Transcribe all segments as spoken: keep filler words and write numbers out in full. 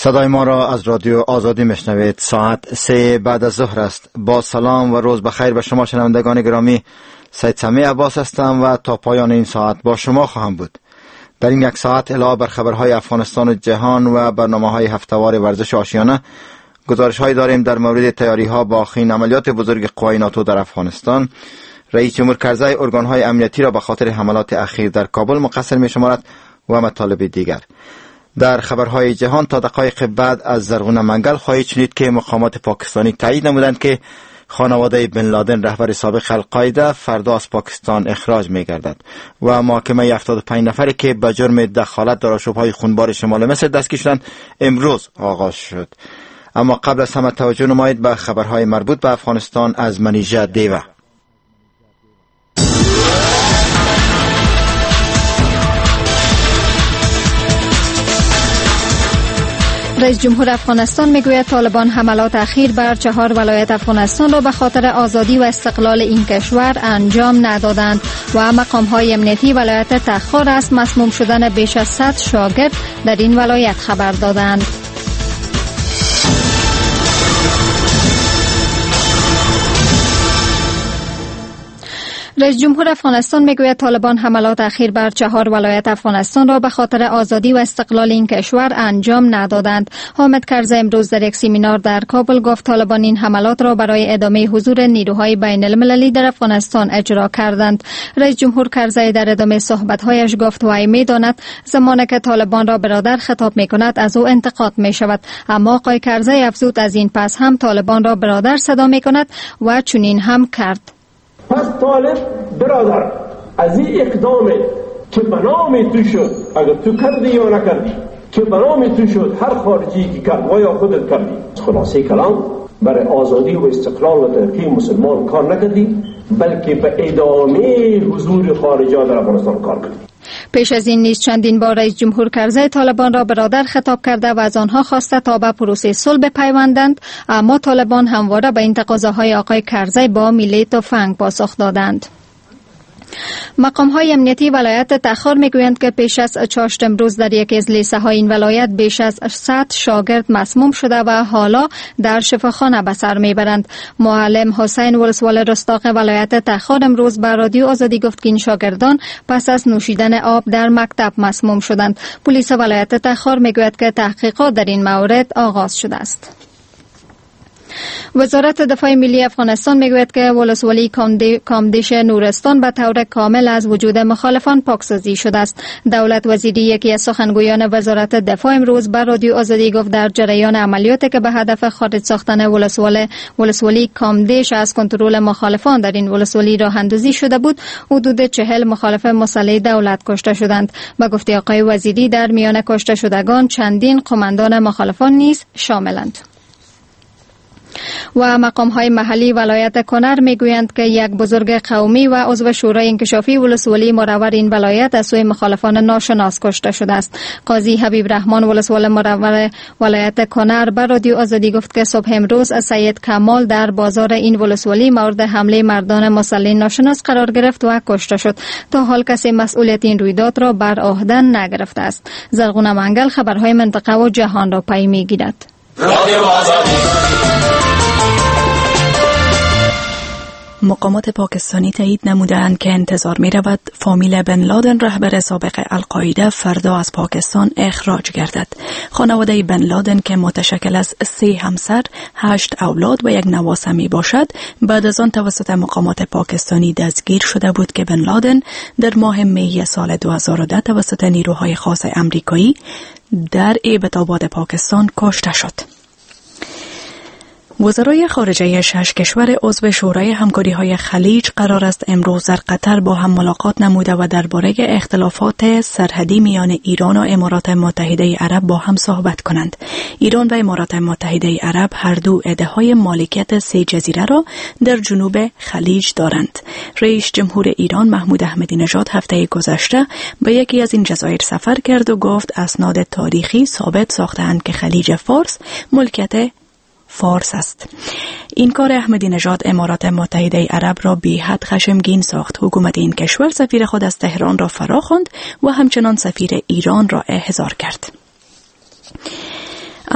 صدای ما را از رادیو آزادی میشنوید. ساعت سه بعد از ظهر است. با سلام و روز بخیر به شما شنوندگان گرامی. سید سمی عباس هستم و تا پایان این ساعت با شما خواهم بود. در این یک ساعت علاوه بر خبرهای افغانستان و جهان و برنامه‌های هفته‌وار ورزش آشیانه، گزارش‌هایی داریم در مورد تیاری‌ها با آخرین عملیات بزرگ قوای ناتو در افغانستان. رئیس جمهور کرزی ارگان‌های امنیتی را به خاطر حملات اخیر در کابل مقصر می‌شمارد و مطالب دیگر. در خبرهای جهان تا دقایق بعد از زرغونه منگل خواهید شنید که مقامات پاکستانی تایید نمودند که خانواده بن لادن رهبر سابق القاعده فردا از پاکستان اخراج می‌گردد و محاکمه هفتاد و پنج نفری که به جرم دخالت در آشوب‌های خونبار شمال مصر دستگیر شدند امروز آغاز شد. اما قبل از همه توجه نمایید به خبرهای مربوط به افغانستان از منیژه دیوه. رئیس جمهور افغانستان میگوید طالبان حملات اخیر بر چهار ولایت افغانستان را به خاطر آزادی و استقلال این کشور انجام ندادند و مقام‌های امنیتی ولایت تخار از مسموم شدن بیش از صد شاگرد در این ولایت خبر دادند. رئیس جمهور افغانستان میگوید طالبان حملات اخیر بر چهار ولایت افغانستان را به خاطر آزادی و استقلال این کشور انجام ندادند. حامد کرزی امروز در یک سمینار در کابل گفت طالبان این حملات را برای ادامه حضور نیروهای بین المللی در افغانستان اجرا کردند. رئیس جمهور کرزی در ادامه صحبت‌هایش گفت وی می‌داند زمانی که طالبان را برادر خطاب می‌کند از او انتقاد می‌شود، اما آقای کرزی افزود از این پس هم طالبان را برادر صدا می‌کند و چنین هم کرد. پس طالب برادر از این اقدام که به نام تو شد، اگر تو کردی یا نکردی، که به نام تو شد هر خارجی که کرد و یا خودت کردی، خلاصه کلام برای آزادی و استقلال و ترقی مسلمان کار نکردی، بلکه به ادامه حضور خارجا در افغانستان کار کردی. پیش از این نیز چندین بار رئیس جمهور کرزی طالبان را برادر خطاب کرده و از آنها خواسته تا به پروسه صلح بپیوندند، اما طالبان همواره به این تقاضاهای آقای کرزی با میله تفنگ پاسخ دادند. مقام‌های امنیتی ولایت تخار میگویند که پیش از چهارشنبه امروز در یکی از لیسه‌های این ولایت بیش از صد شاگرد مسموم شده و حالا در شفاخانه به سر میبرند. معلم حسین ولسوال رستاق ولایت تخار امروز به رادیو آزادی گفت که این شاگردان پس از نوشیدن آب در مکتب مسموم شدند. پلیس ولایت تخار میگوید که تحقیقات در این مورد آغاز شده است. وزارت دفاع ملی افغانستان میگوید که ولسوالی کامدیش نورستان به طور کامل از وجود مخالفان پاکسازی شده است. دولت وزیری یکی از سخنگویان وزارت دفاع امروز به رادیو آزادی گفت در جریان عملیاتی که به هدف خارج ساختن ولسوالی ولسوالی کامدیش از کنترل مخالفان در این ولسوالی راه اندازی شده بود، حدود چهل مخالف مسلح دولت کشته شدند. به گفته آقای وزیری در میان کشته شدگان چندین قماندان مخالفان نیز شاملند. و مقام‌های محلی ولایت کنر میگویند که یک بزرگ قومی و عضو شورای انکشافی ولسوالی مرور این ولایت از سوی مخالفان ناشناس کشته شده است. قاضی حبیب رحمان ولسوال مرور ولایت کنر به رادیو آزادی گفت که صبح امروز سید کمال در بازار این ولسوالی مورد حمله مردان مسلح ناشناس قرار گرفت و کشته شد. تا حال کسی مسئولیت این رویداد را بر عهده نگرفته است. زرغونه منگل خبرهای منطقه و جهان را پی میگیرد. مقامات پاکستانی تایید نمودند که انتظار می رود فامیل بن لادن رهبر سابق القاعده فردا از پاکستان اخراج گردد. خانواده بن لادن که متشکل از سه همسر، هشت اولاد و یک نواسه می باشد، بعد از آن توسط مقامات پاکستانی دستگیر شده بود که بن لادن در ماه می سال دو هزار و ده توسط نیروهای خاص امریکایی در ایبت‌آباد پاکستان کشته شد. وزرای خارجه شش کشور عضو شورای همکاری‌های خلیج قرار است امروز در قطر با هم ملاقات نموده و درباره اختلافات سرحدی میان ایران و امارات متحده عرب با هم صحبت کنند. ایران و امارات متحده عرب هر دو عده‌های مالکیت سه جزیره را در جنوب خلیج دارند. رئیس جمهور ایران محمود احمدی نژاد هفته گذشته به یکی از این جزایر سفر کرد و گفت اسناد تاریخی ثابت ساختند که خلیج فارس ملکیت فارس است. این کار احمدی نژاد امارات متحده عرب را بی حد خشمگین ساخت. حکومت این کشور سفیر خود از تهران را فراخواند و همچنان سفیر ایران را احضار کرد.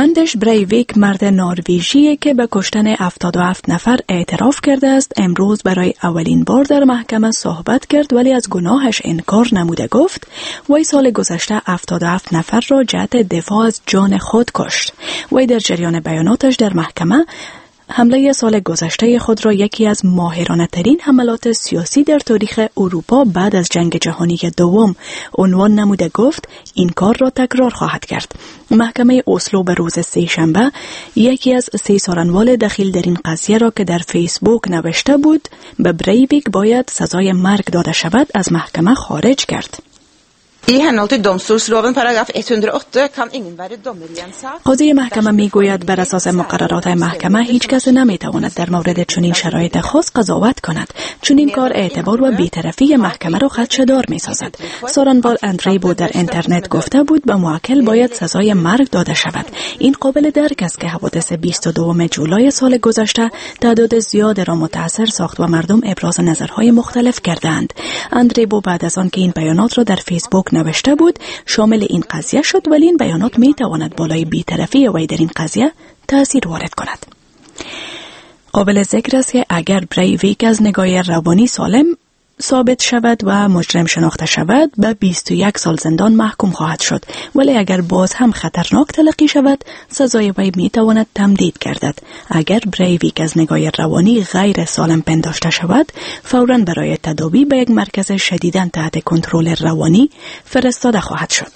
اندش بریویک مرد نروژی که به کشتن هفتاد و هفت نفر اعتراف کرده است امروز برای اولین بار در محکمه صحبت کرد، ولی از گناهش انکار نموده. گفت وی سال گذشته هفتاد و هفت نفر را جهت دفاع از جان خود کشت. وی در جریان بیاناتش در محکمه حمله سال گذشته خود را یکی از ماهرانه ترین حملات سیاسی در تاریخ اروپا بعد از جنگ جهانی دوم عنوان نموده. گفت این کار را تکرار خواهد کرد. محکمه اسلو به روز سه شنبه یکی از سه سارنوال دخیل در این قضیه را که در فیسبوک نوشته بود به بریویک باید سزای مرگ داده شود از محکمه خارج کرد. I henhold til domstolsloven paragraf hundre og åtte kan ingen være dommer i en sak. قاضی محکمه میگوید بر اساس مقررات محکمه هیچ کس نمیتواند در مورد چنین شرایط خاص قضاوت کند. چون این کار اعتبار و بی‌طرفی محکمه را خدشه‌دار میسازد. سارنوال اندریبو در اینترنت گفته بود به موکل باید سزای مرگ داده شود. این قابل درک است که حوادث بیست و دو جولای سال گذشته تعداد زیاد را متاثر ساخت و مردم ابراز نظرهای مختلف کردند. اندریبو بعد از آن که این بیانات را در فیسبوک نوشته بود شامل این قضیه شد، ولی این بیانات می تواند بالای بی‌طرفی وی در این قضیه تأثیر وارد کند. قابل ذکر است که اگر بریویک از نگاه روانی سالم ثابت شود و مجرم شناخته شود به بیست و یک سال زندان محکوم خواهد شد، ولی اگر باز هم خطرناک تلقی شود سزای وی می تواند تمدید گردد. اگر بریویک از نگاه روانی غیر سالم پنداشته شود فوراً برای تداوی به یک مرکز شدیداً تحت کنترل روانی فرستاده خواهد شد.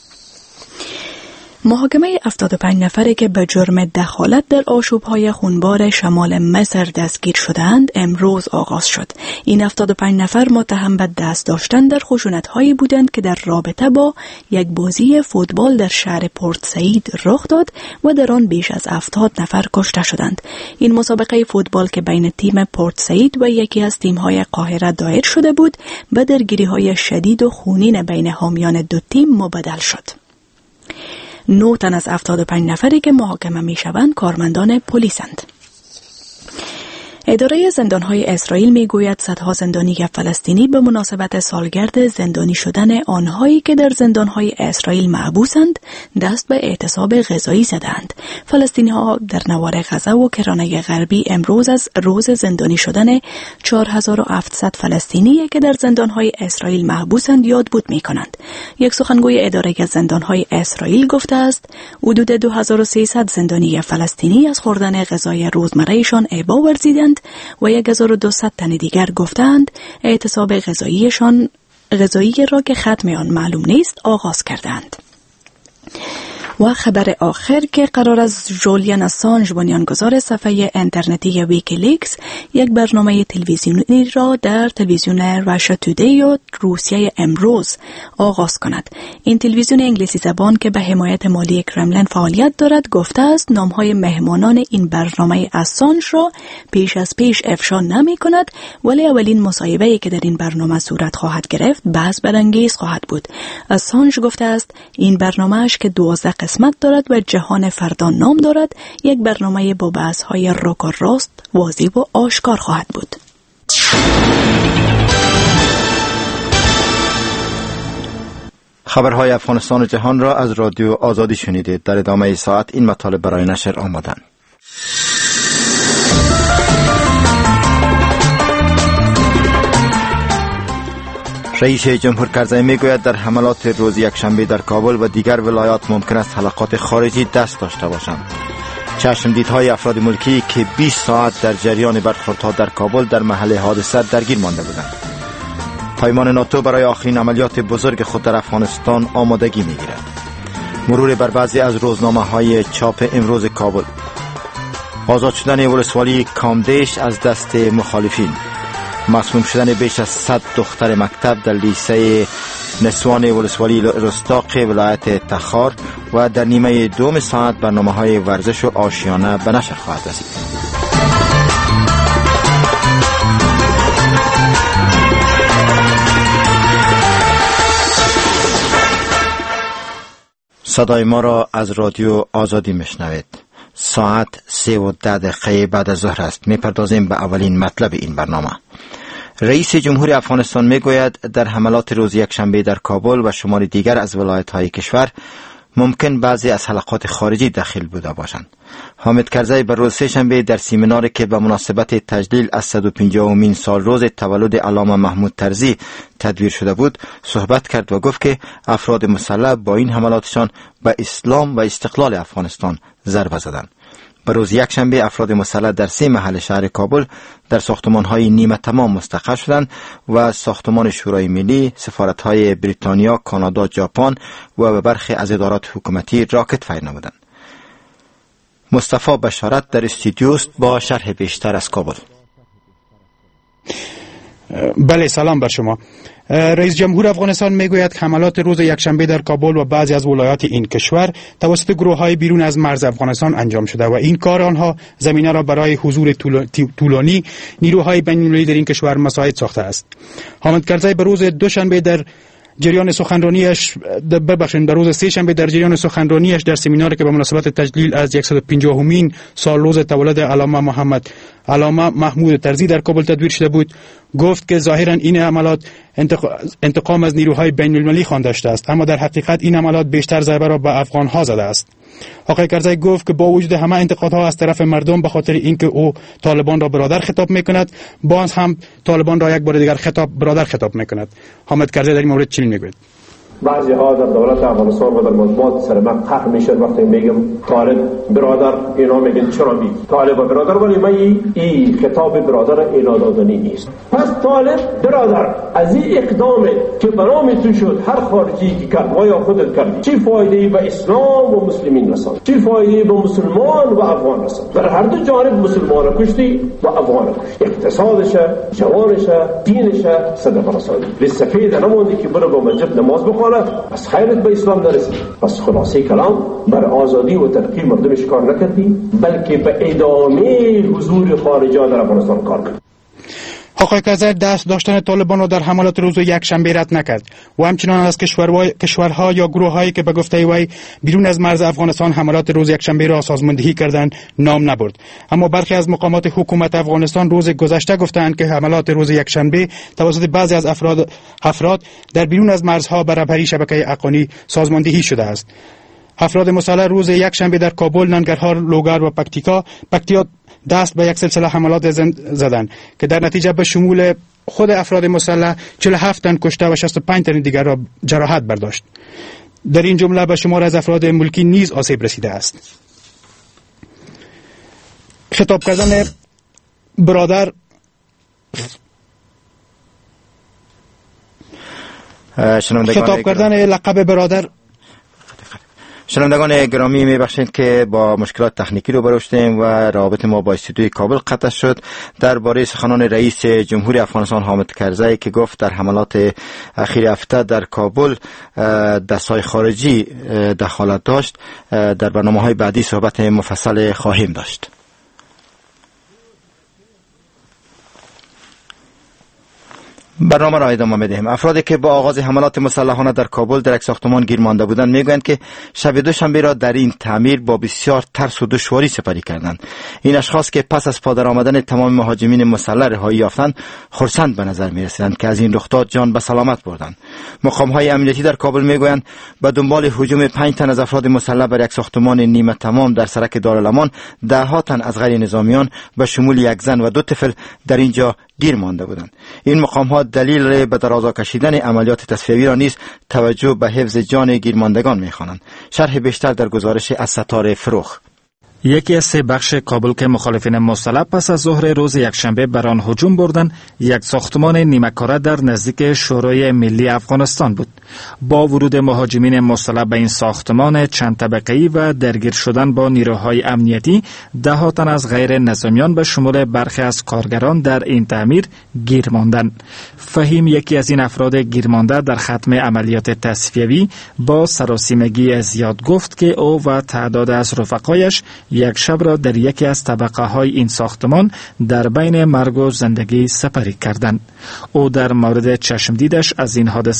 محاکمه هفتاد و پنج نفری که به جرم دخالت در آشوب‌های خونبار شمال مصر دستگیر شدند امروز آغاز شد. این هفتاد و پنج نفر متهم به دست داشتن در خشونت‌هایی بودند که در رابطه با یک بازی فوتبال در شهر پورت سعید رخ داد و در آن بیش از هفتاد نفر کشته شدند. این مسابقه فوتبال که بین تیم پورت سعید و یکی از تیم‌های قاهره دایر شده بود به درگیری‌های شدید و خونین بین حامیان دو تیم مبدل شد. نه تن از هفتاد و پنج نفری که محاکمه می شوند کارمندان پلیسند. اداره زندانهای اسرائیل می گوید صدها زندانی فلسطینی به مناسبت سالگرد زندانی شدن آنهایی که در زندانهای اسرائیل محبوسند دست به اعتصاب غذایی زدند. فلسطینی ها در نوار غزه و کرانه غربی امروز از روز زندانی شدن چهار هزار و هفتصد فلسطینی که در زندانهای اسرائیل محبوسند یاد بود می کنند. یک سخنگوی اداره زندانهای اسرائیل گفته است حدود دو هزار و سیصد زندانی فلسطینی از خوردن غذای روزمرهشان ابا ورزیدند و یک هزار و دویست تن دیگر گفتند اعتصاب غذاییشان غذایی را که ختم آن معلوم نیست آغاز کردند. و خبر آخر که قرار است جولیان اسانژ بنیانگذار صفحه اینترنتی ویکیلیکس یک برنامه تلویزیونی را در تلویزیون راشا تودی و روسیه امروز آغاز کند. این تلویزیون انگلیسی زبان که به حمایت مالی کرملین فعالیت دارد گفته است نامهای مهمانان این برنامه اسانژ را پیش از پیش افشا نمی کند، ولی اولین مصاحبه‌ای که در این برنامه صورت خواهد گرفت بحث برانگیز خواهد بود. اسانژ گفته است این برنامه‌اش که دوازده قسمت دارد و جهان فردا نام دارد یک برنامه با بحث‌های راک و راست، واضح و آشکار خواهد بود. خبرهای افغانستان و جهان را از رادیو آزادی شنیدید. در ادامه ساعت این مطالب برای نشر آمدند. رئیس جمهور کرزی میگوید در حملات روز یکشنبه در کابل و دیگر ولایات ممکن است حلقات خارجی دست داشته باشند. چشمدیدهای افراد ملکی که بیست ساعت در جریان برخوردها در کابل در محل حادثه درگیر مانده بودند. پیمان ناتو برای آخرین عملیات بزرگ خود در افغانستان آمادگی میگیرد. مرور بر بعضی از روزنامه‌های چاپ امروز کابل. آزاد شدن ولسوالی کامدیش از دست مخالفین. مسموم شدن بیش از صد دختر مکتب در لیسه نسوان ولسوالی رستاق ولایت تخار و در نیمه دوم ساعت برنامه‌های ورزش و آشیانه به نشر خواهد رسید. صدای ما را از رادیو آزادی میشنوید. ساعت سه و ده دقیقه بعد از ظهر است. میپردازیم به اولین مطلب این برنامه. رئیس جمهور افغانستان میگوید در حملات روز یکشنبه در کابل و شمار دیگر از ولایت‌های کشور ممکن بعضی از حلقات خارجی داخل بوده باشند. حامد کرزی بر روز سه‌شنبه در سمیناری که به مناسبت تجلیل از صد و پنجاهمین سال روز تولد علامه محمود طرزی تدبیر شده بود صحبت کرد و گفت که افراد مسلح با این حملاتشان به اسلام و استقلال افغانستان ضربه زدند. به روز یکشنبه افراد مسلح در سه محل شهر کابل در ساختمان‌های نیمه تمام مستقر شدند و ساختمان شورای ملی، سفارت‌های بریتانیا، کانادا، ژاپن و به برخی از ادارات حکومتی راکت فیر نمودند. مصطفی بشارت در استودیو است با شرح بیشتر از کابل. بله، سلام بر شما. رئیس جمهور افغانستان میگوید که حملات روز یکشنبه در کابل و بعضی از ولایات این کشور توسط گروه‌های بیرون از مرز افغانستان انجام شده و این کار آنها زمینه را برای حضور طولانی نیروهای بین‌المللی در این کشور مساعد ساخته است. حامد کرزی به روز دوشنبه در جریان سخنرانیش ببخشید در روز سه شنبه در جریان سخنرانیش در سمیناری که به مناسبت تجلیل از صد و پنجاهمین سال روز تولد علامه محمد علامه محمود طرزی در کابل تدبیر شده بود گفت که ظاهرا این عملات انتقام از نیروهای بین المللی خوانده شده است، اما در حقیقت این عملات بیشتر ضربه را به افغان‌ها زده است. آقای کرزی گفت که با وجود همه انتقادها از طرف مردم به خاطر اینکه او طالبان را برادر خطاب میکند، باز هم طالبان را یک بار دیگر خطاب برادر خطاب میکند. حامد کرزی در این مورد چی میگوید؟ بعضی ها در دولت افغانستان و در مطبوعات سر من قهر میشد وقتی میگم طالب برادر، اینا میگن چرا میگی طالب برادر، ولی من این خطاب برادر اینا دادنی نیست. پس طالب برادر از این اقدام که برام تو شد هر خارجی که کرد و یا خودت کردی چی فایده به اسلام و مسلمین رساند، چی فایده به مسلمان و افغان رساند؟ در هر دو جانب مسلمان را کشتی و افغان را کشتی، اقتصادش، جوانش، دینش صدق رساندی. لسفید نموندی که برو به مسجد نماز بخوان از خیرت به اسلام نرسید. پس خلاصه کلام بر آزادی و ترقی مردمش کار نکردی، بلکه به ادامه حضور خارجی در افغانستان کار کردی. آقای کرزی دست داشتن طالبان را در حملات روز یکشنبه رد نکرد و همچنان از کشورها یا گروه‌هایی که به گفته وی بیرون از مرز افغانستان حملات روز یکشنبه را سازماندهی کردند نام نبرد. اما برخی از مقامات حکومت افغانستان روز گذشته گفتند که حملات روز یکشنبه توسط بعضی از افراد افراد در بیرون از مرزها بر رهبری شبکه اقانی سازماندهی شده است. افراد مسلح روز یکشنبه در کابل، ننگرهار، لوگر و پکتیکا پکتیا دست به یک سلسله حملات زدند که در نتیجه به شمول خود افراد مسلح چهل و هفت تن کشته و شصت و پنج تن دیگر را جراحت برداشت. در این جمله به شمار از افراد ملکی نیز آسیب رسیده است. خطاب کردن برادر خطاب کردن لقب برادر شنوندگان گرامی، میبخشید که با مشکلات تکنیکی روبرو شدیم و رابط ما با استودیوی کابل قطع شد. درباره سخنان رئیس جمهور افغانستان حامد کرزی که گفت در حملات اخیر هفته در کابل دستهای خارجی دخالت داشت، در برنامه‌های بعدی صحبت مفصل خواهیم داشت. برنامه را ادامه می‌دهیم. افرادی که با آغاز حملات مسلحانه در کابل در یک ساختمان گیر مانده بودند میگویند که شب دوشنبه را در این تعمیر با بسیار ترس و دشواری سپری کردند. این اشخاص که پس از پادر آمدن تمام مهاجمین مسلح رهایی یافتند خرسند به نظر می‌رسیدند که از این رخداد جان به سلامت بردند. مقام‌های امنیتی در کابل میگویند به دنبال هجوم پنج تن از افراد مسلح بر یک ساختمان نیمه تمام در سرک دارالامان، ده ها تن از غیر نظامیان به شمول یک زن و دو طفل در اینجا گیر مانده بودند. این مقام‌ها دلیل به درازا کشیدن عملیات تصفیه‌ای را نیز توجه به حفظ جان گیرماندگان می‌خوانند. شرح بیشتر در گزارش از ستاره فروخ. یکی از سه بخش کابل که مخالفین مسلح پس از ظهر روز یکشنبه بر آن هجوم بردند، یک ساختمان نیمه کاره در نزدیک شورای ملی افغانستان بود. با ورود مهاجمین مسلح به این ساختمان چند طبقه‌ای و درگیر شدن با نیروهای امنیتی، ده ها تن از غیر نظامیان به شمول برخی از کارگران در این تعمیر گیر ماندند. فهیم، یکی از این افراد گیر مانده، در ختم عملیات تصفیه‌ای با سراسیمگی زیاد گفت که او و تعداد از رفقایش یک شب را در یکی از طبقه های این ساختمان در بین مرگ و زندگی سپری کردند. او در مورد چشم دیدش از این حادثه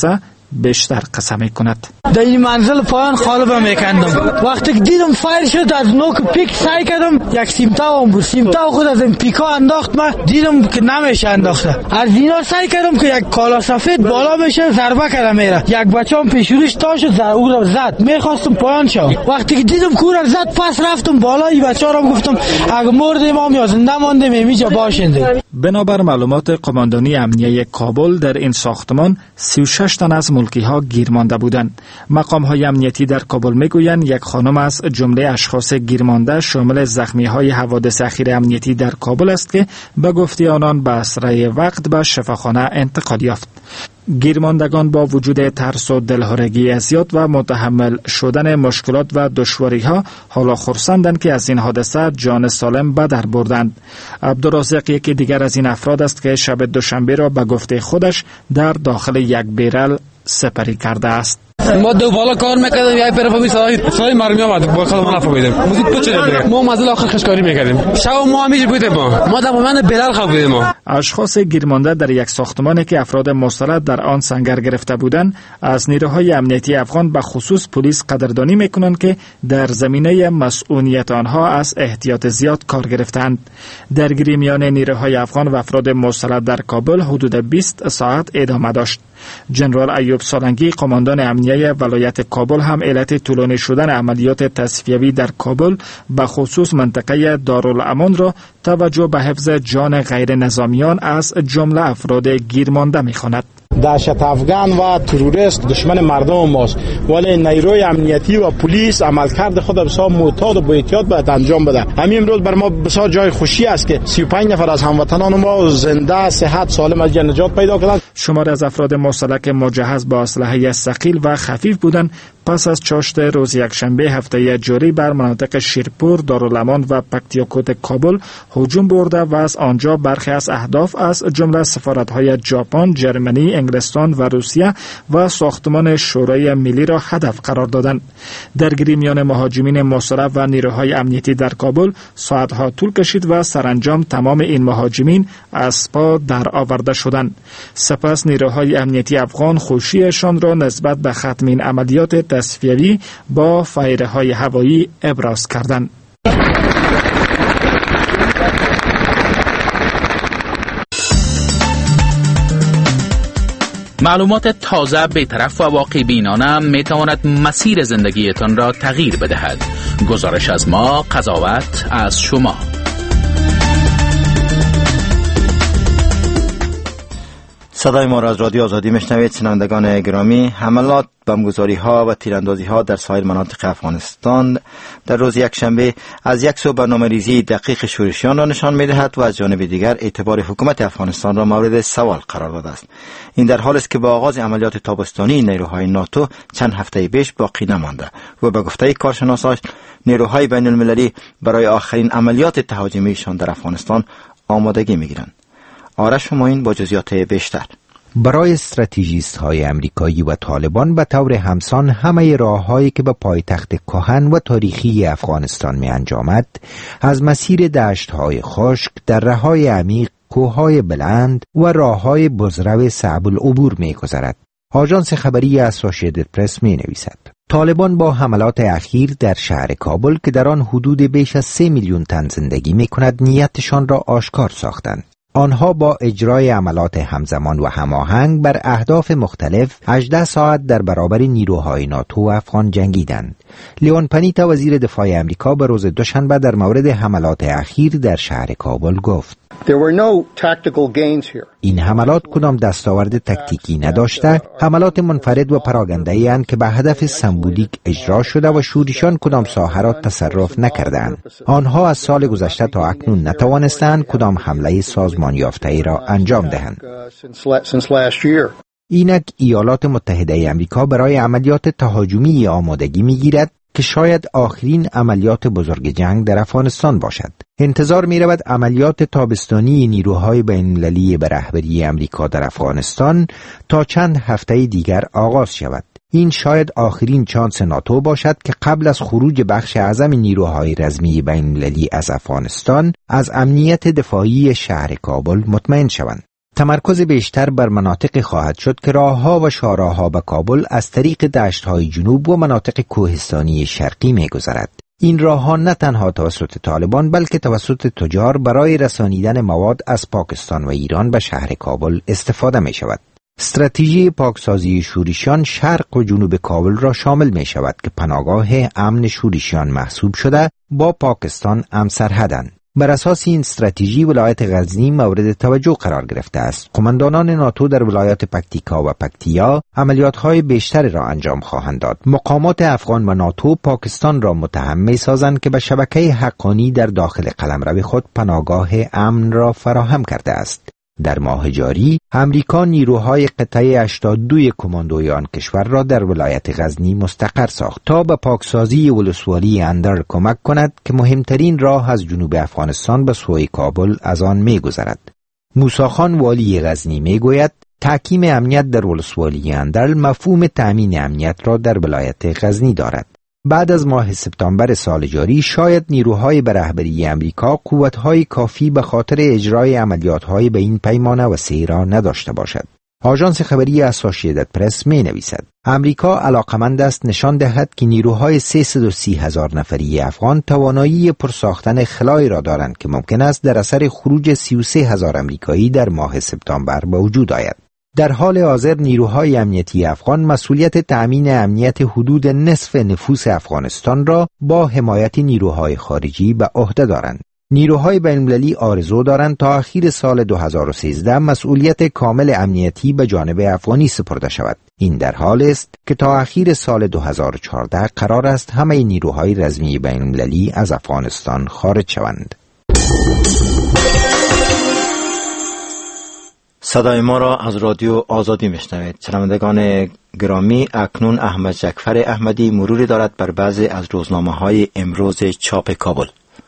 بیشتر قصه می کند. در این منزل پایان خالبه میکندم. وقتی که دیدم فایر شد از نوک پیک سعی کردم، یک سیمتا هم بود. سیمتا خود از این پیکا انداخت، من دیدم که نمیشه انداخته. از اینا سعی کردم که یک کالا سفید بالا بشه، ضربه کردم میره. یک بچه هم پیشونیش تا شد، او را زد. میخواستم پایان شم. وقتی که دیدم کور زد، پس رفتم بالا. این بچه را گفتم اگه مردیم ما یا زنده ماندیم اینجا باشیم. بنابر معلومات قماندانی امنیه کابل، در این ساختمان سی و شش تن از ملکی ها گیر مانده بودند. مقام های امنیتی در کابل میگویند یک خانم از جمله اشخاص گیر مانده شامل زخمی های حوادث اخیر امنیتی در کابل است که به گفته آنان به اسرع وقت به شفاخانه انتقال یافت. گیرماندگان با وجود ترس و دلهرگی زیاد و متحمل شدن مشکلات و دشواری ها حالا خرسندند که از این حادثه جان سالم به در بردند. عبدالرازق یکی دیگر از این افراد است که شب دوشنبه را به گفته خودش در داخل یک بیرل سپری کرده است. ما دو بالا کار میکردیم، یک طرف می صدای صدای مرمی اومد، با خودمون نفهمیدیم. موزیک پچ دیگه. ما مازل آخر خشکاری میکردیم. شب ما همیشه بودیم ما. ما در من بلال خواب بودیم ما. اشخاص گیرمانده در یک ساختمانی که افراد مسلح در آن سنگر گرفته بودند، از نیروهای امنیتی افغان به خصوص پلیس قدردانی میکنند که در زمینه مسئولیت آنها از احتیاط زیاد کار گرفتند. درگیری میان نیروهای افغان و افراد مسلح در کابل حدود بیست ساعت ادامه داشت. جنرال ایوب سالنگی قماندان امنیه ولایت کابل هم علت طولانی شدن عملیات تصفیوی در کابل به خصوص منطقه دارالامان را توجه به حفظ جان غیر نظامیان از جمله افراد گیرمانده می‌خواند. دهشت افغان و تروریست دشمن مردم ماست، ولی نیروی امنیتی و پلیس عملکرد خود بسیار معتاد و با احتیاط باید انجام بده. همین امروز بر ما بسیار جای خوشی است که سی و پنج نفر از هموطنان ما زنده صحت سالم از نجات پیدا کردند. شمار از افراد مسلح که مجهز با اسلحه ثقیل و خفیف بودند پس از چاشت روز یکشنبه هفته جاری بر مناطق شیرپور، دارالامان و پکتیاکوت کابل هجوم برده و از آنجا برخی از اهداف از جمله سفارت‌های ژاپن، ژرمنی، انگلستان و روسیه و ساختمان شورای ملی را هدف قرار دادند. درگیری میان مهاجمین مسلح و نیروهای امنیتی در کابل ساعتها طول کشید و سرانجام تمام این مهاجمین از پا در آورده شدند. سپس نیروهای امنیتی افغان خوشیشان را نسبت به ختم این عملیات تصفیوی با فایره های هوایی ابراز کردند. معلومات تازه، بی‌طرف و واقع بینانه می تواند مسیر زندگیتان را تغییر بدهد. گزارش از ما، قضاوت از شما. صدای ما را از رادیو آزادی میشنوید. شنوندگان گرامی، حملات، بمبگذاری ها و تیراندازی ها در سایر مناطق افغانستان در روز یکشنبه از یک سو برنامه‌ریزی دقیق شورشیان را نشان می‌دهد و از جانب دیگر اعتبار حکومت افغانستان را مورد سوال قرار داده است. این در حالی است که با آغاز عملیات تابستانی نیروهای ناتو چند هفته پیش باقی نمانده و به گفته کارشناسان نیروهای بین المللی برای آخرین عملیات تهاجمیشان در افغانستان آمادگی می‌گیرند. آرش هماین با جزئیات بیشتر. برای استراتژیست های امریکایی و طالبان به طور همسان همه راه‌هایی که به پایتخت کهن و تاریخی افغانستان می انجامد، از مسیر دشت‌های خشک، دره‌های عمیق، کوه‌های بلند و راه‌های بزرگ صعب العبور می گذرد. آژانس خبری اسوسییتد پرس می نویسد طالبان با حملات اخیر در شهر کابل که در آن حدود بیش از سه میلیون تن زندگی می کند نیتشان را آشکار ساختند. آنها با اجرای عملات همزمان و هماهنگ بر اهداف مختلف هجده ساعت در برابر نیروهای ناتو و افغان جنگیدند. لیون پنیتا وزیر دفاع امریکا به روز دوشنبه در مورد حملات اخیر در شهر کابل گفت: این حملات کدام دستاورد تکتیکی نداشته، حملات منفرد و پراگنده اند که به هدف سمبولیک اجرا شده و شورشیان کدام ساحه را تصرف نکردند. آنها از سال گذشته تا اکنون نتوانستند کدام حمله سازمان یافته ای را انجام دهند. اینک ایالات متحده امریکا برای عملیات تهاجمی آمادگی می‌گیرد که شاید آخرین عملیات بزرگ جنگ در افغانستان باشد. انتظار می رود عملیات تابستانی نیروهای بین‌المللی به رهبری امریکا در افغانستان تا چند هفته دیگر آغاز شود. این شاید آخرین چانس ناتو باشد که قبل از خروج بخش اعظم نیروهای رزمی بین‌المللی از افغانستان از امنیت دفاعی شهر کابل مطمئن شوند. تمرکز بیشتر بر مناطق خواهد شد که راهها و شاهراها به کابل از طریق دشت‌های جنوب و مناطق کوهستانی شرقی می‌گذرد. این راهها نه تنها توسط طالبان بلکه توسط تجار برای رسانیدن مواد از پاکستان و ایران به شهر کابل استفاده می شود. استراتژی پاکسازی شورشیان شرق و جنوب کابل را شامل می شود که پناهگاه امن شورشیان محسوب شده با پاکستان همسرحدند. بر اساس این استراتژی ولایت غزنی مورد توجه قرار گرفته است. قماندانان ناتو در ولایت پکتیکا و پکتیا عملیات‌های بیشتری را انجام خواهند داد. مقامات افغان و ناتو پاکستان را متهم می‌سازند که به شبکه حقانی در داخل قلمرو خود پناهگاه امن را فراهم کرده است. در ماه جاری امریکا نیروهای قطعه هشتاد و دو کماندوی آن کشور را در ولایت غزنی مستقر ساخت تا به پاکسازی ولسوالی اندر کمک کند که مهمترین راه از جنوب افغانستان به سوی کابل از آن می‌گذرد. موسی خان والی غزنی می‌گوید تحکیم امنیت در ولسوالی اندر مفهوم تأمین امنیت را در ولایت غزنی دارد. بعد از ماه سپتامبر سال جاری شاید نیروهای به رهبری امریکا قوت‌های کافی به خاطر اجرای عملیات‌های به این پیمانه وسیع را نداشته باشد. آژانس خبری اسوسییتد پرس می‌نویسد امریکا علاقمند است نشان دهد که نیروهای سیصد و سی هزار نفری افغان توانایی پرساختن خلایی را دارند که ممکن است در اثر خروج سی و سه هزار امریکایی در ماه سپتامبر به وجود آید. در حال حاضر نیروهای امنیتی افغان مسئولیت تأمین امنیت حدود نصف نفوس افغانستان را با حمایت نیروهای خارجی به عهده دارند. نیروهای بین‌المللی آرزو دارند تا اخیر سال دو هزار و سیزده مسئولیت کامل امنیتی به جانب افغانی سپرده شود. این در حال است که تا اخیر سال دو هزار و چهارده قرار است همه نیروهای رزمی بین‌المللی از افغانستان خارج شوند. صدای ما را از رادیو آزادی میشنوید. شنوندگان گرامی، اکنون احمد جعفر احمدی مروری دارد بر بعضی از روزنامه‌های امروز چاپ کابل.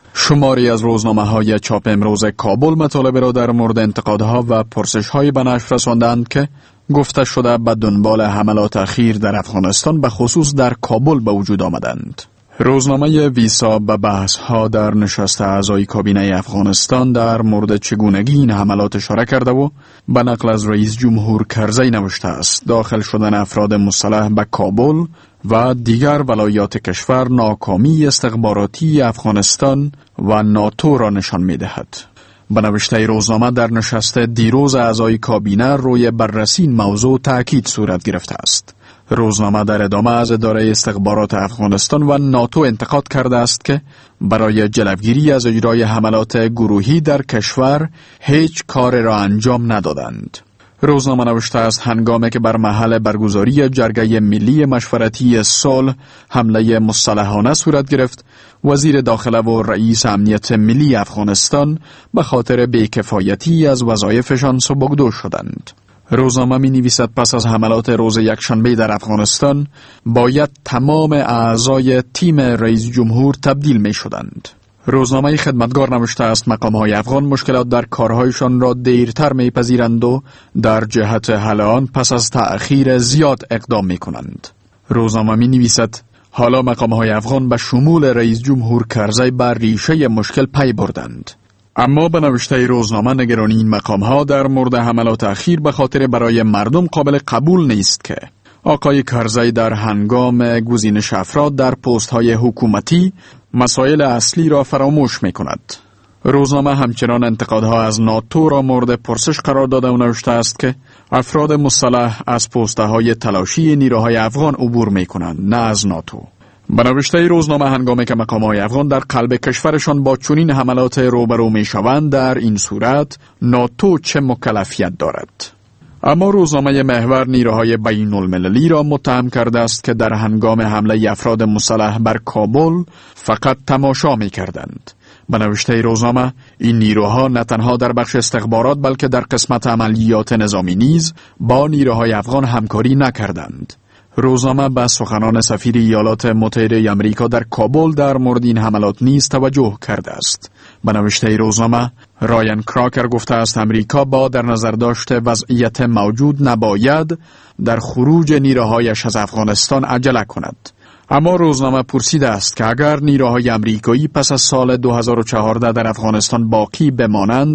شماری از روزنامه‌های چاپ امروز کابل مطالب را در مورد انتقادها و پرسش‌های به نشر رساندند که گفته شده به دنبال حملات اخیر در افغانستان به خصوص در کابل به وجود آمدند. روزنامه ویسا به بحث‌ها در نشست اعضای کابینه افغانستان در مورد چگونگی این حملات اشاره کرده و به نقل از رئیس جمهور کرزی نوشته است داخل شدن افراد مسلح به کابل و دیگر ولایات کشور ناکامی استخباراتی افغانستان و ناتو را نشان می‌دهد. به نوشته روزنامه در نشست دیروز اعضای کابینه روی بررسی موضوع تأکید صورت گرفته است. روزنامه در ادامه از اداره استخبارات افغانستان و ناتو انتقاد کرده است که برای جلوگیری از اجرای حملات گروهی در کشور هیچ کار را انجام ندادند. روزنامه نوشته است هنگامی که بر محل برگزاری جرگه ملی مشورتی صلح حمله مسلحانه صورت گرفت، وزیر داخله و رئیس امنیت ملی افغانستان به خاطر بی‌کفایتی از وظایفشان سبکدو شدند. روزنامه می نویسد پس از حملات روز یکشنبه در افغانستان باید تمام اعضای تیم رئیس جمهور تبدیل می شدند. روزنامه خدمتگار نوشته است مقام‌های افغان مشکلات در کارهایشان را دیرتر می پذیرند و در جهت حل آن پس از تأخیر زیاد اقدام می کنند. روزنامه می نویسد حالا مقام‌های افغان به شمول رئیس جمهور کرزی بر ریشه مشکل پی بردند. اما به نوشته روزنامه نگرانی این مقام‌ها در مورد حملات اخیر به خاطر برای مردم قابل قبول نیست که آقای کرزی در هنگام گزینش افراد در پست‌های حکومتی مسائل اصلی را فراموش می‌کند. روزنامه همچنان انتقادها از ناتو را مورد پرسش قرار داده و نوشته است که افراد مسلح از پست‌های تلاشی نیروهای افغان عبور می‌کنند، نه از ناتو. به نوشته روزنامه هنگامی که مقام‌های افغان در قلب کشورشان با چنین حملات روبرو می‌شوند، در این صورت ناتو چه مکلفیت دارد؟ اما روزنامه محور نیروهای بین المللی را متهم کرده است که در هنگام حمله افراد مسلح بر کابل فقط تماشا می‌کردند. به نوشته روزنامه این نیروها نه تنها در بخش استخبارات بلکه در قسمت عملیات نظامی نیز با نیروهای افغان همکاری نکردند. روزنامه به سخنان سفیر ایالات متحده آمریکا در کابل در مورد این حملات نیز توجه کرده است. به نوشته روزنامه رایان کراکر گفته است امریکا با در نظر داشت وضعیت موجود نباید در خروج نیروهایش از افغانستان عجله کند. اما روزنامه پرسیده است که اگر نیروهای امریکایی پس از سال دو هزار و چهارده در افغانستان باقی بمانند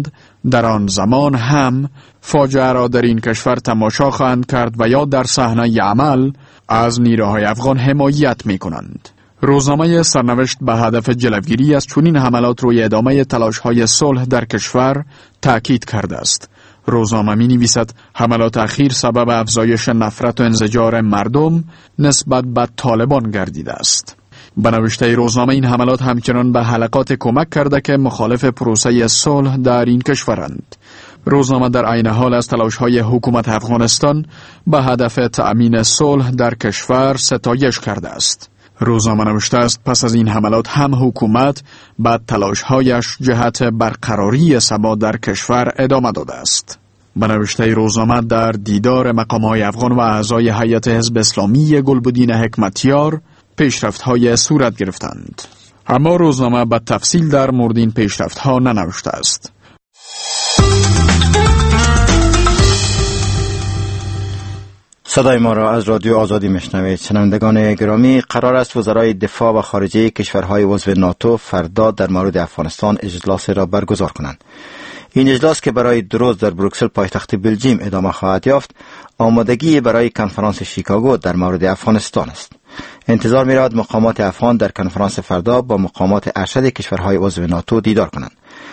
در آن زمان هم فاجعه را در این کشور تماشا خواهند کرد و یا در صحنه عمل از نیروهای افغان حمایت می کنند. روزنامه سرنوشت به هدف جلوگیری از چنین حملات روی ادامه تلاش‌های صلح در کشور تأکید کرده است. روزنامه می نویسد حملات اخیر سبب افزایش نفرت و انزجار مردم نسبت به طالبان گردیده است. به نوشته روزنامه این حملات همچنان به حلقات کمک کرده که مخالف پروسه صلح در این کشورند. روزنامه در عین حال از تلاش‌های حکومت افغانستان به هدف تأمین صلح در کشور ستایش کرده است. روزنامه نوشته است پس از این حملات هم حکومت به تلاش‌هایش جهت برقراری ثبات در کشور ادامه داده است. به نوشته روزنامه در دیدار مقام‌های افغان و اعضای هیئت حزب اسلامی گلبدین حکمتیار پیشرفت‌های صورت گرفتند. اما روزنامه به تفصیل در مورد این پیشرفت‌ها ننوشته است. صدای ما را از رادیو آزادی میشنوید. شنوندگان گرامی، قرار است وزرای دفاع و خارجه کشورهای عضو ناتو فردا در مورد افغانستان اجلاس را برگزار کنند. این اجلاس که برای دو روز در بروکسل پایتخت بلژیم ادامه خواهد یافت، آمادگی برای کنفرانس شیکاگو در مورد افغانستان است. انتظار می رود مقامات افغان در کنفرانس فردا با مقامات ارشد کشورهای عضو ناتو دیدار کنند.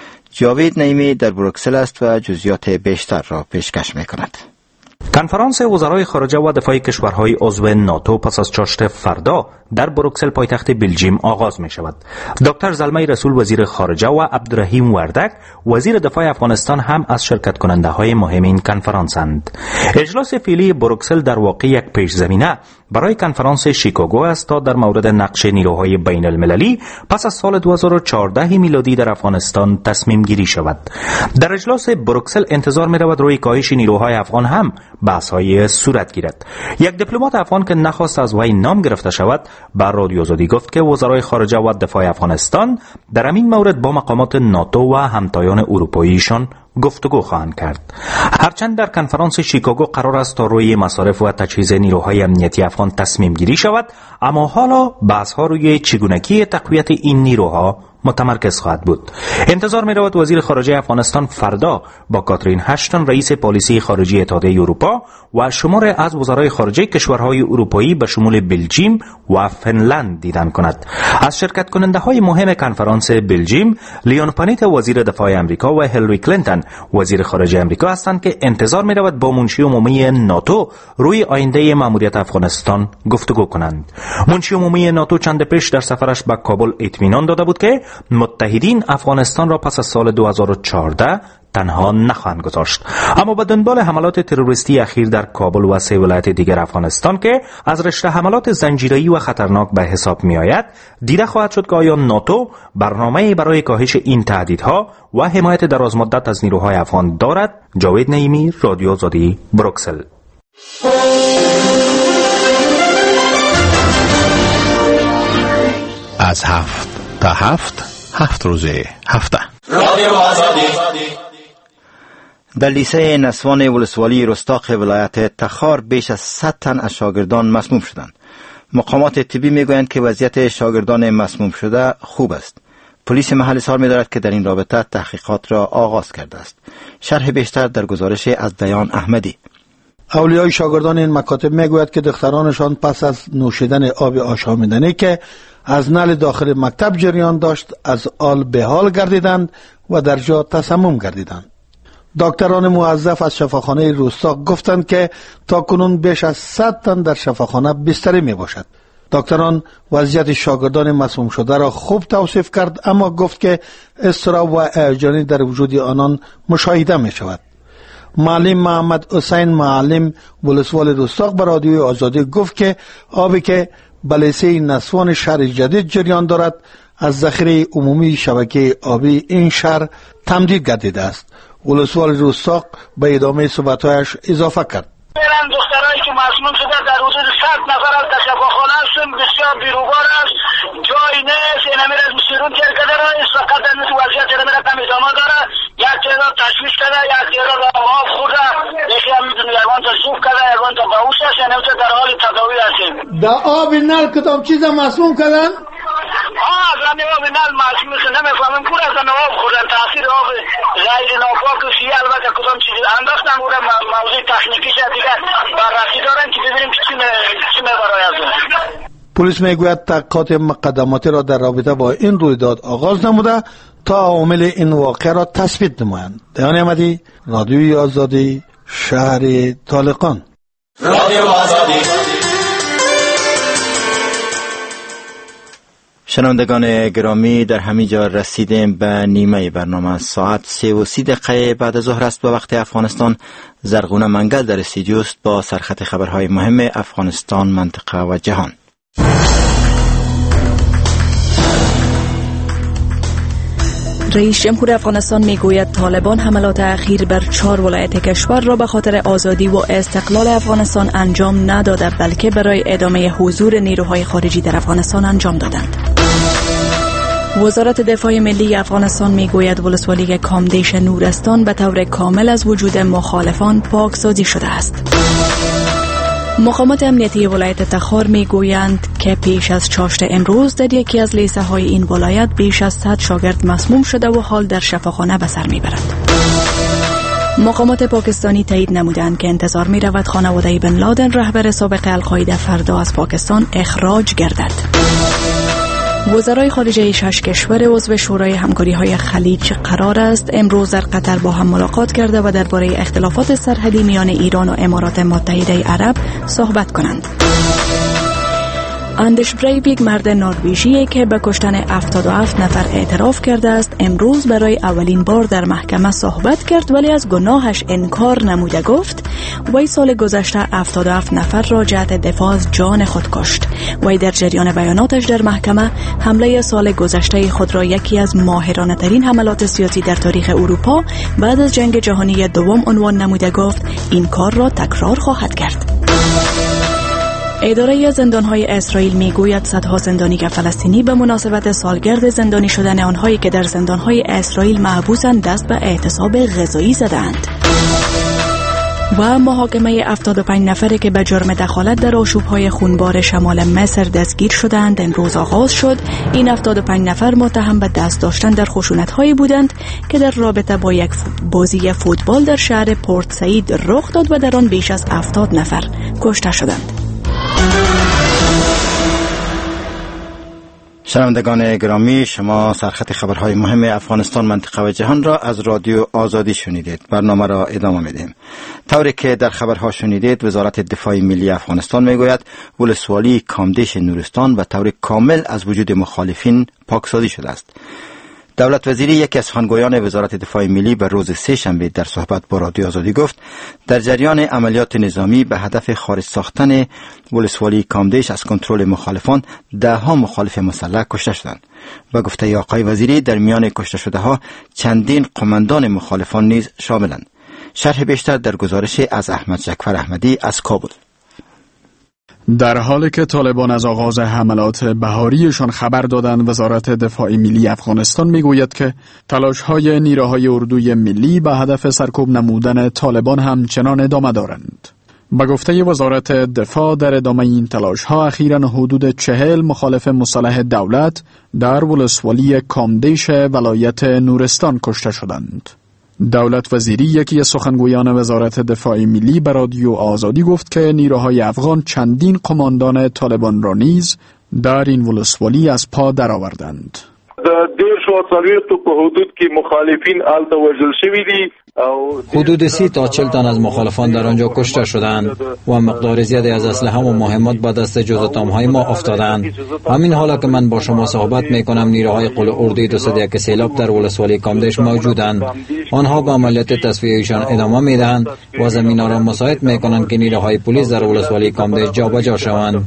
جاوید نعیمی در بروکسل است و جزئیات بیشتر را پیشکش می کند. کنفرانس وزرای خارجه و دفاع کشورهای عضو ناتو پس از چاشت فردا در بروکسل پایتخت بلژیم آغاز می شود. دکتر زلمه رسول وزیر خارجه و عبدالرحیم وردک وزیر دفاع افغانستان هم از شرکت کننده های مهم این کنفرانسند. اجلاس فعلی بروکسل در واقع یک پیش زمینه برای کنفرانس شیکاگو است تا در مورد نقش نیروهای بین المللی پس از سال دو هزار و چهارده میلادی در افغانستان تصمیم گیری شود. در اجلاس بروکسل انتظار می رود روی کاهش نیروهای افغان هم بحث های صورت گیرد. یک دیپلمات افغان که نخواست از وی نام گرفته شود بر رادیو آزادی گفت که وزرای خارجه و دفاع افغانستان در این مورد با مقامات ناتو و همتایان اروپاییشان گفتگو خواهند کرد. هرچند در کنفرانس شیکاگو قرار است تا روی مصارف و تجهیز نیروهای امنیتی افغان تصمیم گیری شود، اما حالا بحث ها روی چگونگی تقویت این نیروها متمرکز خواهد بود. انتظار می رود وزیر خارجه افغانستان فردا با کاترین هشتون رئیس پالیسی خارجی اتحادیه اروپا و شمار از وزرای خارجه کشورهای اروپایی به شمول بلژیم و فنلند دیدن کند. از شرکت کننده های مهم کنفرانس بلژیم لیون پانیت وزیر دفاع امریکا و هیلاری کلینتون وزیر خارجه امریکا هستند که انتظار می رود با منشی عمومی ناتو روی آینده ماموریت افغانستان گفتگو کنند. منشی عمومی ناتو چند پیش در سفرش به کابل اطمینان داده بود که متحدین افغانستان را پس از سال دو هزار و چهارده تنها نخواهند گذاشت. اما به دنبال حملات تروریستی اخیر در کابل و سه ولایت دیگر افغانستان که از رشته حملات زنجیره‌ای و خطرناک به حساب می آید، دیده خواهد شد که آیا ناتو برنامه‌ای برای کاهش این تهدیدها و حمایت درازمدت از نیروهای افغان دارد؟ جاوید نعیمی، رادیو آزادی، بروکسل. از هفت تا هفت هفت روزه هفته رادیو آزادی. در لیسه نسوان ولسوالی رستاق ولایت تخار بیش از صد تن از شاگردان مسموم شدند. مقامات طبی میگویند که وضعیت شاگردان مسموم شده خوب است. پلیس محل اظهار می‌دارد که در این رابطه تحقیقات را آغاز کرده است. شرح بیشتر در گزارش از دیان احمدی. اولیای شاگردان این مکاتب میگوید که دخترانشان پس از نوشیدن آب آشامیدنی که از نل داخل مکتب جریان داشت از آل به حال گردیدند و در جا تسمم گردیدند. دکتران موظف از شفاخانه روستاق گفتند که تا کنون بیش از صد تن در شفاخانه بستری می باشد. دکتران وضعیت شاگردان مسموم شده را خوب توصیف کرد، اما گفت که اضطراب و هیجانی در وجود آنان مشاهده می شود. معلم محمد حسین معلم ولسوال روستاق به رادیوی آزادی گفت که آبی که به لیسه نسوان شهر جدید جریان دارد از ذخیره عمومی شبکه آبی این شهر تمدید گردیده است. ولسوال روستاق به ادامه صحبت‌هایش اضافه کرد. میرن دخترایی که مسموم شده در حدود صد نفر از شفاخانه هستن، بسیار بیروبار است، جایی نیست، این امیر از مسیرون کرده رایست، فقط در مثل وضعیت امیر کم ادامه داره، یک تعداد تشویش کرده، یک تعداد آب خورده، یکی هم میتونه یکان تا سوف کرده، یکان تا باوش است، یعنی در حال تداوی هستیم. در آب نل کدام چیز مسموم کردن؟ ها، در همین آب نل معصوم است نمیفهمم کور از آب خوردن تاثیر آب غیر ناپاک و سیاه البته کدام چیزی انداختن اون موضوع تکنیکیش دیگر بررسی دارن که ببینیم چی چی برای از اون. پلیس میگوید تحقیقات مقدماتی را در رابطه با این رویداد آغاز نموده تا عوامل این واقعه را تثبیت نمایند. دیان احمدی، رادیوی آزادی، شهر طالقان. رادیو آزادی. شنوندگان گرامی، در همین جا رسیدیم به نیمه برنامه. ساعت سه و سی دقیقه بعد ظهر است به وقت افغانستان. زرغونه منگل در استودیو است با سرخط خبرهای مهم افغانستان، منطقه و جهان. رئیس جمهور افغانستان میگوید طالبان حملات اخیر بر چهار ولایت کشور را به خاطر آزادی و استقلال افغانستان انجام نداده، بلکه برای ادامه حضور نیروهای خارجی در افغانستان انجام دادند. وزارت دفاع ملی افغانستان میگوید ولسوالی کامدیش نورستان به طور کامل از وجود مخالفان پاکسازی شده است. مقامات امنیتی ولایت تخار میگویند که پیش از چاشت امروز در یکی از لیسه های این ولایت بیش از صد شاگرد مسموم شده و حال در شفاخانه به سر میبرند. مقامات پاکستانی تایید نمودند که انتظار می رود خانواده بن لادن رهبر سابق القاعده فردا از پاکستان اخراج گردد. وزرای خارجه شش کشور عضو شورای همکاری‌های خلیج قرار است امروز در قطر با هم ملاقات کرده و درباره اختلافات سرحدی میان ایران و امارات متحده عرب صحبت کنند. اندرس بریویک، مرد نروژی که به کشتن هفتاد و هفت نفر اعتراف کرده است، امروز برای اولین بار در محکمه صحبت کرد ولی از گناهش انکار نموده. گفت وی سال گذشته هفتاد و هفت نفر را جهت دفاع از جان خود کشت. وی در جریان بیاناتش در محکمه حمله سال گذشته خود را یکی از ماهرانه ترین حملات سیاسی در تاریخ اروپا بعد از جنگ جهانی دوم عنوان نموده. گفت این کار را تکرار خواهد کرد. اداره زندان‌های اسرائیل میگوید صدها زندانی فلسطینی به مناسبت سالگرد زندانی شدن آنهایی که در زندان‌های اسرائیل محبوسند دست به اعتصاب غذایی زدند. و محاکمه هفتاد و پنج نفری که به جرم دخالت در آشوب‌های خونبار شمال مصر دستگیر شدند امروز آغاز شد. این هفتاد و پنج نفر متهم به دست داشتن در خشونت‌هایی بودند که در رابطه با یک بازی فوتبال در شهر پورت سعید رخ داد و در آن بیش از هفتاد نفر کشته شدند. شنوندگان گرامی، شما سرخط خبرهای مهم افغانستان، منطقه و جهان را از رادیو آزادی شنیدید. برنامه را ادامه میدیم. طوری که در خبرها شنیدید، وزارت دفاع ملی افغانستان میگوید ولسوالی کامدیش نورستان به طور کامل از وجود مخالفین پاکسازی شده است. دولت وزیری، یکی از سخنگویان وزارت دفاع ملی، به روز سه شنبه در صحبت با رادیو آزادی گفت در جریان عملیات نظامی به هدف خارج ساختن ولسوالی کامدیش از کنترل مخالفان ده ها مخالف مسلح کشته شدند. و گفته آقای وزیری در میان کشته شده ها چندین قماندان مخالفان نیز شاملند. شرح بیشتر در گزارش از احمد جعفر احمدی از کابل. در حالی که طالبان از آغاز حملات بهاریشان خبر دادند، وزارت دفاع ملی افغانستان میگوید که تلاش‌های نیروهای اردوی ملی به هدف سرکوب نمودن طالبان همچنان ادامه دارند. به گفته وزارت دفاع، در ادامه این تلاش‌ها اخیراً حدود چهل مخالف مسلح دولت در ولسوالی کامدیش ولایت نورستان کشته شدند. دولت وزیری، یکی از سخنگویان وزارت دفاع ملی، به رادیو آزادی گفت که نیروهای افغان چندین قماندان طالبان را نیز در این ولسوالی از پا درآوردند. در دیرش و څلوېښتو په حدود کې مخالفین هلته وژل شوي دي. حدود سی تا چهل تن از مخالفان در آنجا کشته شدند و مقدار زیادی از اسلحه و مهمات به دست جزءتام‌های ما افتادند. همین حالا که من با شما صحبت می‌کنم، نیروهای قل اردوی دو صد و یک سیلاب در ولسوالی کامدیش موجودند. آنها به عملیات تصفیه‌ایشان ادامه می‌دهند و زمین‌ها را مساعد می‌کنند که نیروهای پلیس در ولسوالی کامدیش جابجا شوند.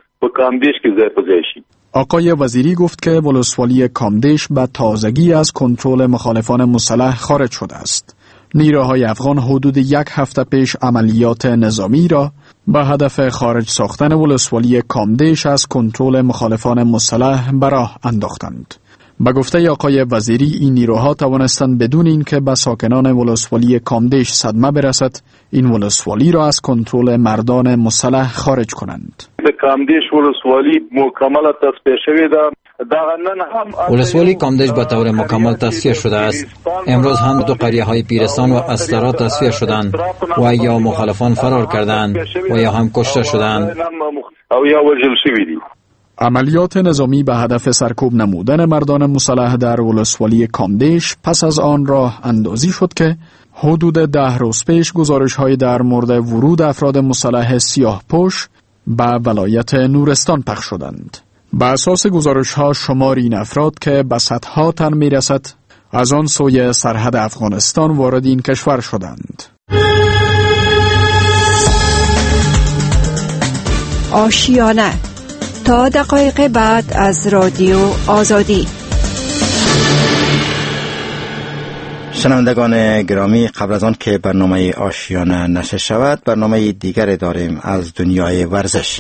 آقای وزیری گفت که ولسوالی کامدیش به تازگی از کنترل مخالفان مسلح خارج شده است. نیروهای افغان حدود یک هفته پیش عملیات نظامی را به هدف خارج ساختن ولسوالی کامدیش از کنترل مخالفان مسلح به راه انداختند. به گفته آقای وزیری، این نیروها توانستند بدون اینکه به ساکنان ولسوالی کامدیش صدمه برسد، این ولسوالی را از کنترل مردان مسلح خارج کنند. د کامدیش ولسوالی مکمل تصفیه شوې ده ولسوالی کامدش به طور مکمل تصفیه شده است. امروز هم دو قریه های پیرستان و استرا تصفیه شدند و یا مخالفان فرار کردند و یا هم کشته شدند. عملیات نظامی به هدف سرکوب نمودن مردان مسلح در ولسوالی کامدش پس از آن راه اندازی شد که حدود ده روز پیش گزارش های در مورد ورود افراد مسلح سیاه پوش به ولایت نورستان پخش شدند. به اساس گزارش ها شمار این افراد که به صدها تن می رسد از آن سوی سرحد افغانستان وارد این کشور شدند. آشیانه تا دقایق بعد از رادیو آزادی. شنوندگان گرامی، قبل از آن که برنامه آشیانه نشر شود، برنامه دیگر داریم از دنیای ورزش.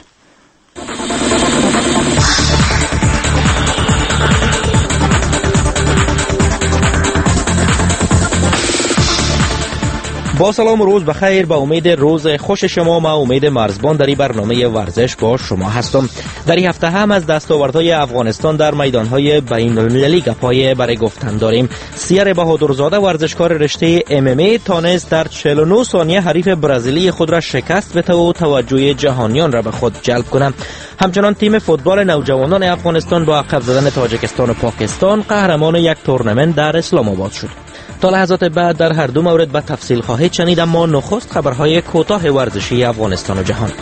با سلام و روز بخیر. با امید روز خوش شما، ما امید مرزبان در این برنامه ورزش با شما هستم. در این هفته هم از دستاوردهای افغانستان در میدانهای بین المللی گپای برای گفتن داریم. سیر بهادرزاده ورزشکار رشته ام ام ای تانست در چهل و نه ثانیه حریف برزیلی خود را شکست بده و توجه جهانیان را به خود جلب کنه. همچنان تیم فوتبال نوجوانان افغانستان با عقب زدن تاجیکستان و پاکستان قهرمان یک تورنمنت در اسلام آباد شد. تا لحظات بعد در هر دو مورد به تفصیل خواهید شنید، اما نخست خبرهای کوتاه ورزشی افغانستان و جهان.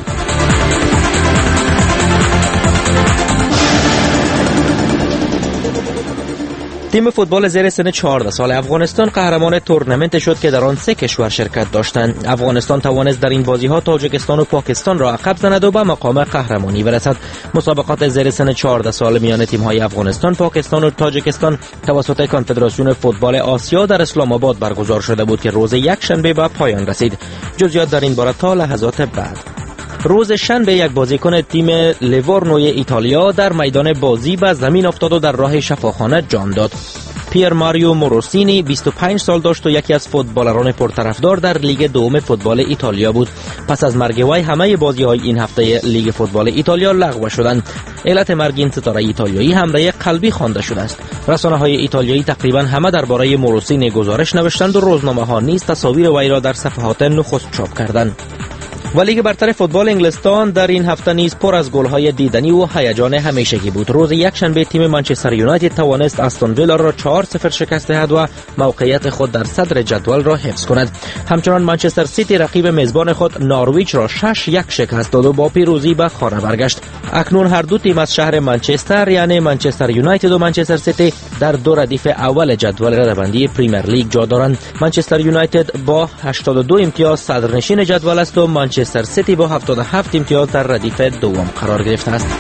تیم فوتبال زیر سن چهارده سال افغانستان قهرمان تورنمنت شد که در آن سه کشور شرکت داشتند. افغانستان توانست در این بازی‌ها تاجیکستان و پاکستان را عقب زند و به مقام قهرمانی برسد. مسابقات زیر سن چهارده سال میان تیم‌های افغانستان، پاکستان و تاجیکستان توسط کنفدراسیون فوتبال آسیا در اسلام آباد برگزار شده بود که روز یکشنبه به پایان رسید. جزئیات در این باره تا لحظات بعد. روز شنبه یک بازیکن تیم لیورنوی ایتالیا در میدان بازی به زمین افتاد و در راه شفاخانه جان داد. پیر ماریو موروسینی بیست و پنج سال داشت و یکی از فوتبالران پرطرفدار در لیگ دوم فوتبال ایتالیا بود. پس از مرگ وی همه بازی‌های این هفته لیگ فوتبال ایتالیا لغو شدند. علت مرگ این ستاره ایتالیایی حمله قلبی خوانده شده است. رسانه‌های ایتالیایی تقریبا همه درباره موروسینی گزارش نوشتند و روزنامه‌ها نیز تصاویر وی را در صفحات نخست چاپ کردند. و لیگ برتر فوتبال انگلستان در این هفته نیز پر از گل‌های دیدنی و هیجان همیشگی بود. روز یکشنبه تیم منچستر یونایتد توانست استون ویلا را چهار صفر شکست دهد و موقعیت خود در صدر جدول را حفظ کند. همچنان منچستر سیتی رقیب میزبان خود نارویچ را شش یک شکست داد و با پیروزی به خانه برگشت. اکنون هر دو تیم از شهر منچستر یعنی منچستر یونایتد و منچستر سیتی در دو ردیف اول جدول رده‌بندی پریمیر لیگ جا دارند. منچستر یونایتد با هشتاد و دو امتیاز صدرنشین جدول است و منچستر سیتی با هفتاد و هفت امتیاز در ردیف دوم قرار گرفته است.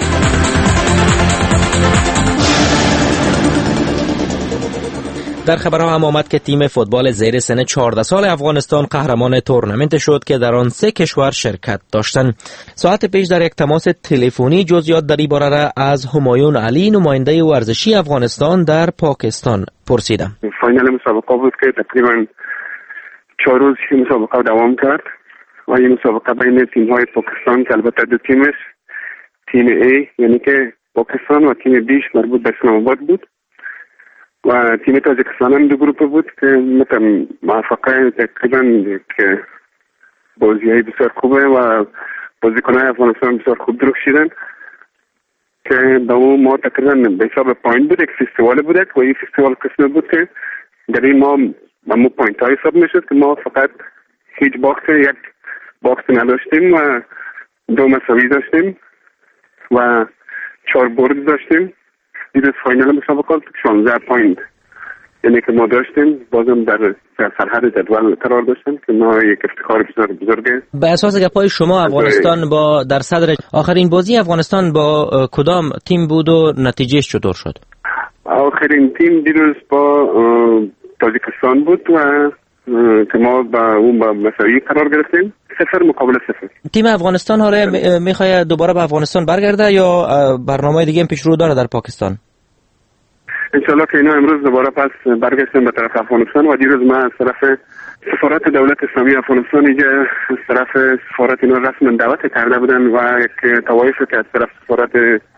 در خبرها هم آمد که تیم فوتبال زیر سن چهارده سال افغانستان قهرمان تورنمنت شد که در آن سه کشور شرکت داشتند. ساعت پیش در یک تماس تلفنی جزئیات در این باره را از همایون علی، نماینده ورزشی افغانستان در پاکستان پرسیدم. فاینال مسابقه بود که تقریبا چهار روز مسابقه دوام کرد و این مسابقه بین تیم‌های پاکستان که البته دو تیمش، تیم ای یعنی که پاکستان و تیم بیش مربوط به اسلام آباد بود و تیم تاجیکستان هم دو گروه بود که مثلا موفقه تقریبا که بازی‌های بسیار خوبه و بازیکن‌های افغانستان بسیار خوب درخشیدن که به اون ما تقریبا به حساب پوینت بود، یک فستیوال بود و این فستیوال قسمه بود که در این ما به مو پوینت های حساب میشد که ما فقط هیچ باکس یک باکس نداشتیم و دو مساوی داشتیم و چهار برد داشتیم. دیروز فاینال مسابقات شانزده پوینت یعنی که ما داشتیم، بازم در سرحد جدول قرار داشتیم که ما یک افتخار بسیار بزرگه. به اساس گپای شما افغانستان با در صدر آخرین بازی افغانستان با کدام تیم بود و نتیجهش چطور شد؟ آخرین تیم دیروز با تاجیکستان بود و که ما با اون با مساوی قرار گرفتیم، صفر مقابل صفر. تیم افغانستان حالا میخواد دوباره به افغانستان برگرده یا برنامه دیگه پیش رو داره در پاکستان؟ انشالله که اینا امروز دوباره پس برگشتن به طرف افغانستان و دیروز ما از طرف سفارت دولت اسلامی افغانستان اینجا از طرف سفارت اینا رسما دعوت کرده بودن و یک توایف که از طرف سفارت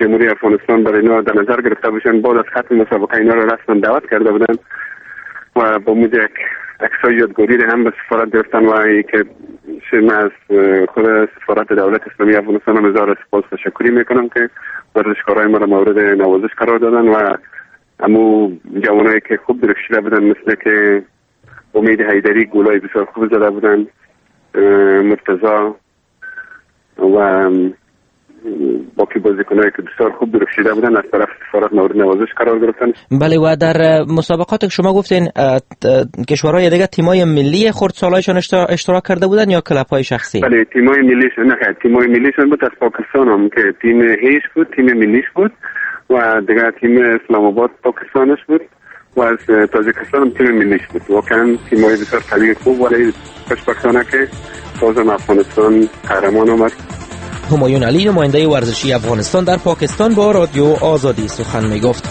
جمهوری افغانستان برای اینا در نظر گرفته باشن. بعد از ختم مسابقه اینا را رسما دعوت کرده بودن و با مود یک عکسای یادگاری هم به سفارت گرفتن و ای که من از خود سفارت دولت اسلامی افغانستان هم هزار سپاس تشکری میکنم که ورزشکارای ما را مورد نوازش قرار دادن و امو جوانایی که خوب درخشیده بودن مثل که امید حیدری گلای بسیار خوب زده بودن، مرتضی و باقی بازیکنایی که بسیار خوب درخشیده بودن از طرف سفارت مورد نوازش قرار گرفتن. بله و در مسابقات شما گفتین کشورهای دیگه تیمای ملی خردسالایشان اشتراک کرده بودن یا کلب‌های شخصی؟ بله تیمای ملیشون نه تیمای ملیشون بود از پاکستان هم که تیم هیش بود، تیم ملیش بود و دیگه تیم اسلام آباد پاکستانش بود و از تاجیکستان هم تیم ملیش بود. واقعا تیمای بسیار قوی خوب ولی خوشبختانه که بازم افغانستان قهرمان آمد. همایون علی نماینده ورزشی افغانستان در پاکستان با رادیو آزادی سخن می گفت.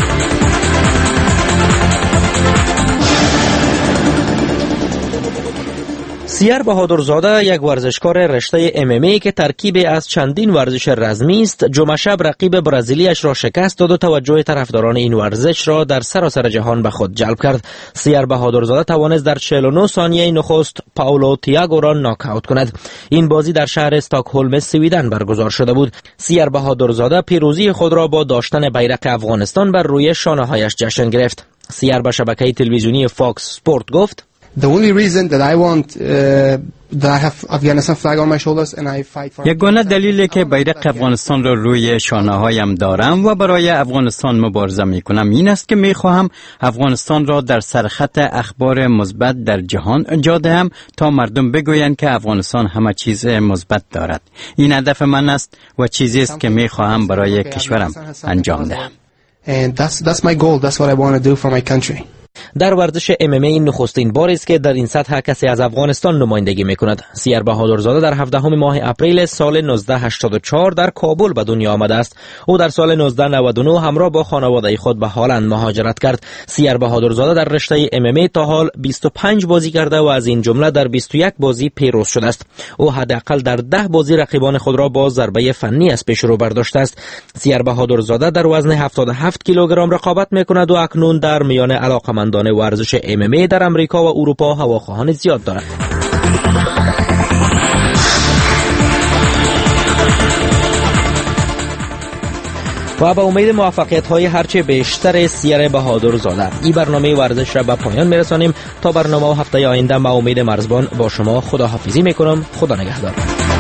سیر بهادرزاده یک ورزشکار رشته ام ام ای که ترکیبی از چندین ورزش رزمی است، جمعه شب رقیب برزیلیش را شکست داد و توجه طرفداران این ورزش را در سراسر جهان به خود جلب کرد. سیر بهادرزاده توانست در چهل و نه ثانیه نخست پاولو تیاگو را ناکاوت کند. این بازی در شهر استکهلم سویدن برگزار شده بود. سیر بهادرزاده پیروزی خود را با داشتن بیرق افغانستان بر روی شانه‌هایش جشن گرفت. سیر به شبکه تلویزیونی فاکس سپورت گفت: The only reason that I want uh, that I have Afghanistan flag on my shoulders and I fight for یگانه دلیلی که بیرق افغانستان را روی شانه‌هایم دارم و برای افغانستان مبارزه می‌کنم این است که می‌خواهم افغانستان را در سرخط اخبار مثبت در جهان جا دهم تا مردم بگویند که افغانستان همه چیز مثبت دارد. این هدف من است و چیزی است که می‌خواهم برای کشورم انجام دهم. And that's that's my goal. That's what I want to do for my country. در ورزش ام ام ای این نخستین بار است که در این سطح کسی از افغانستان نمایندگی میکند. سیر بهادرزاده در هفدهم ماه اپریل سال نوزده هشتاد و چهار در کابل به دنیا آمده است. او در سال نوزده نود و نه همراه با خانواده خود به هلند مهاجرت کرد. سیر بهادرزاده در رشته ام ام ای تا حال بیست و پنج بازی کرده و از این جمله در بیست و یک بازی پیروز شده است. او حداقل در ده بازی رقیبان خود را با ضربه فنی از پیش رو برداشته است. سیر بهادرزاده در وزن هفتاد و هفت کیلوگرم رقابت میکند و اکنون در میان علاقمندان ورزش ام ام ای در امریکا و اروپا هواخواهان زیاد دارد. و با امید موفقیت های هرچه بیشتر سیر بهادرزاده این برنامه ورزش را به پایان میرسانیم. تا برنامه و هفته آینده با امید مرزبان با شما خداحافظی میکنم. خدا نگهدار.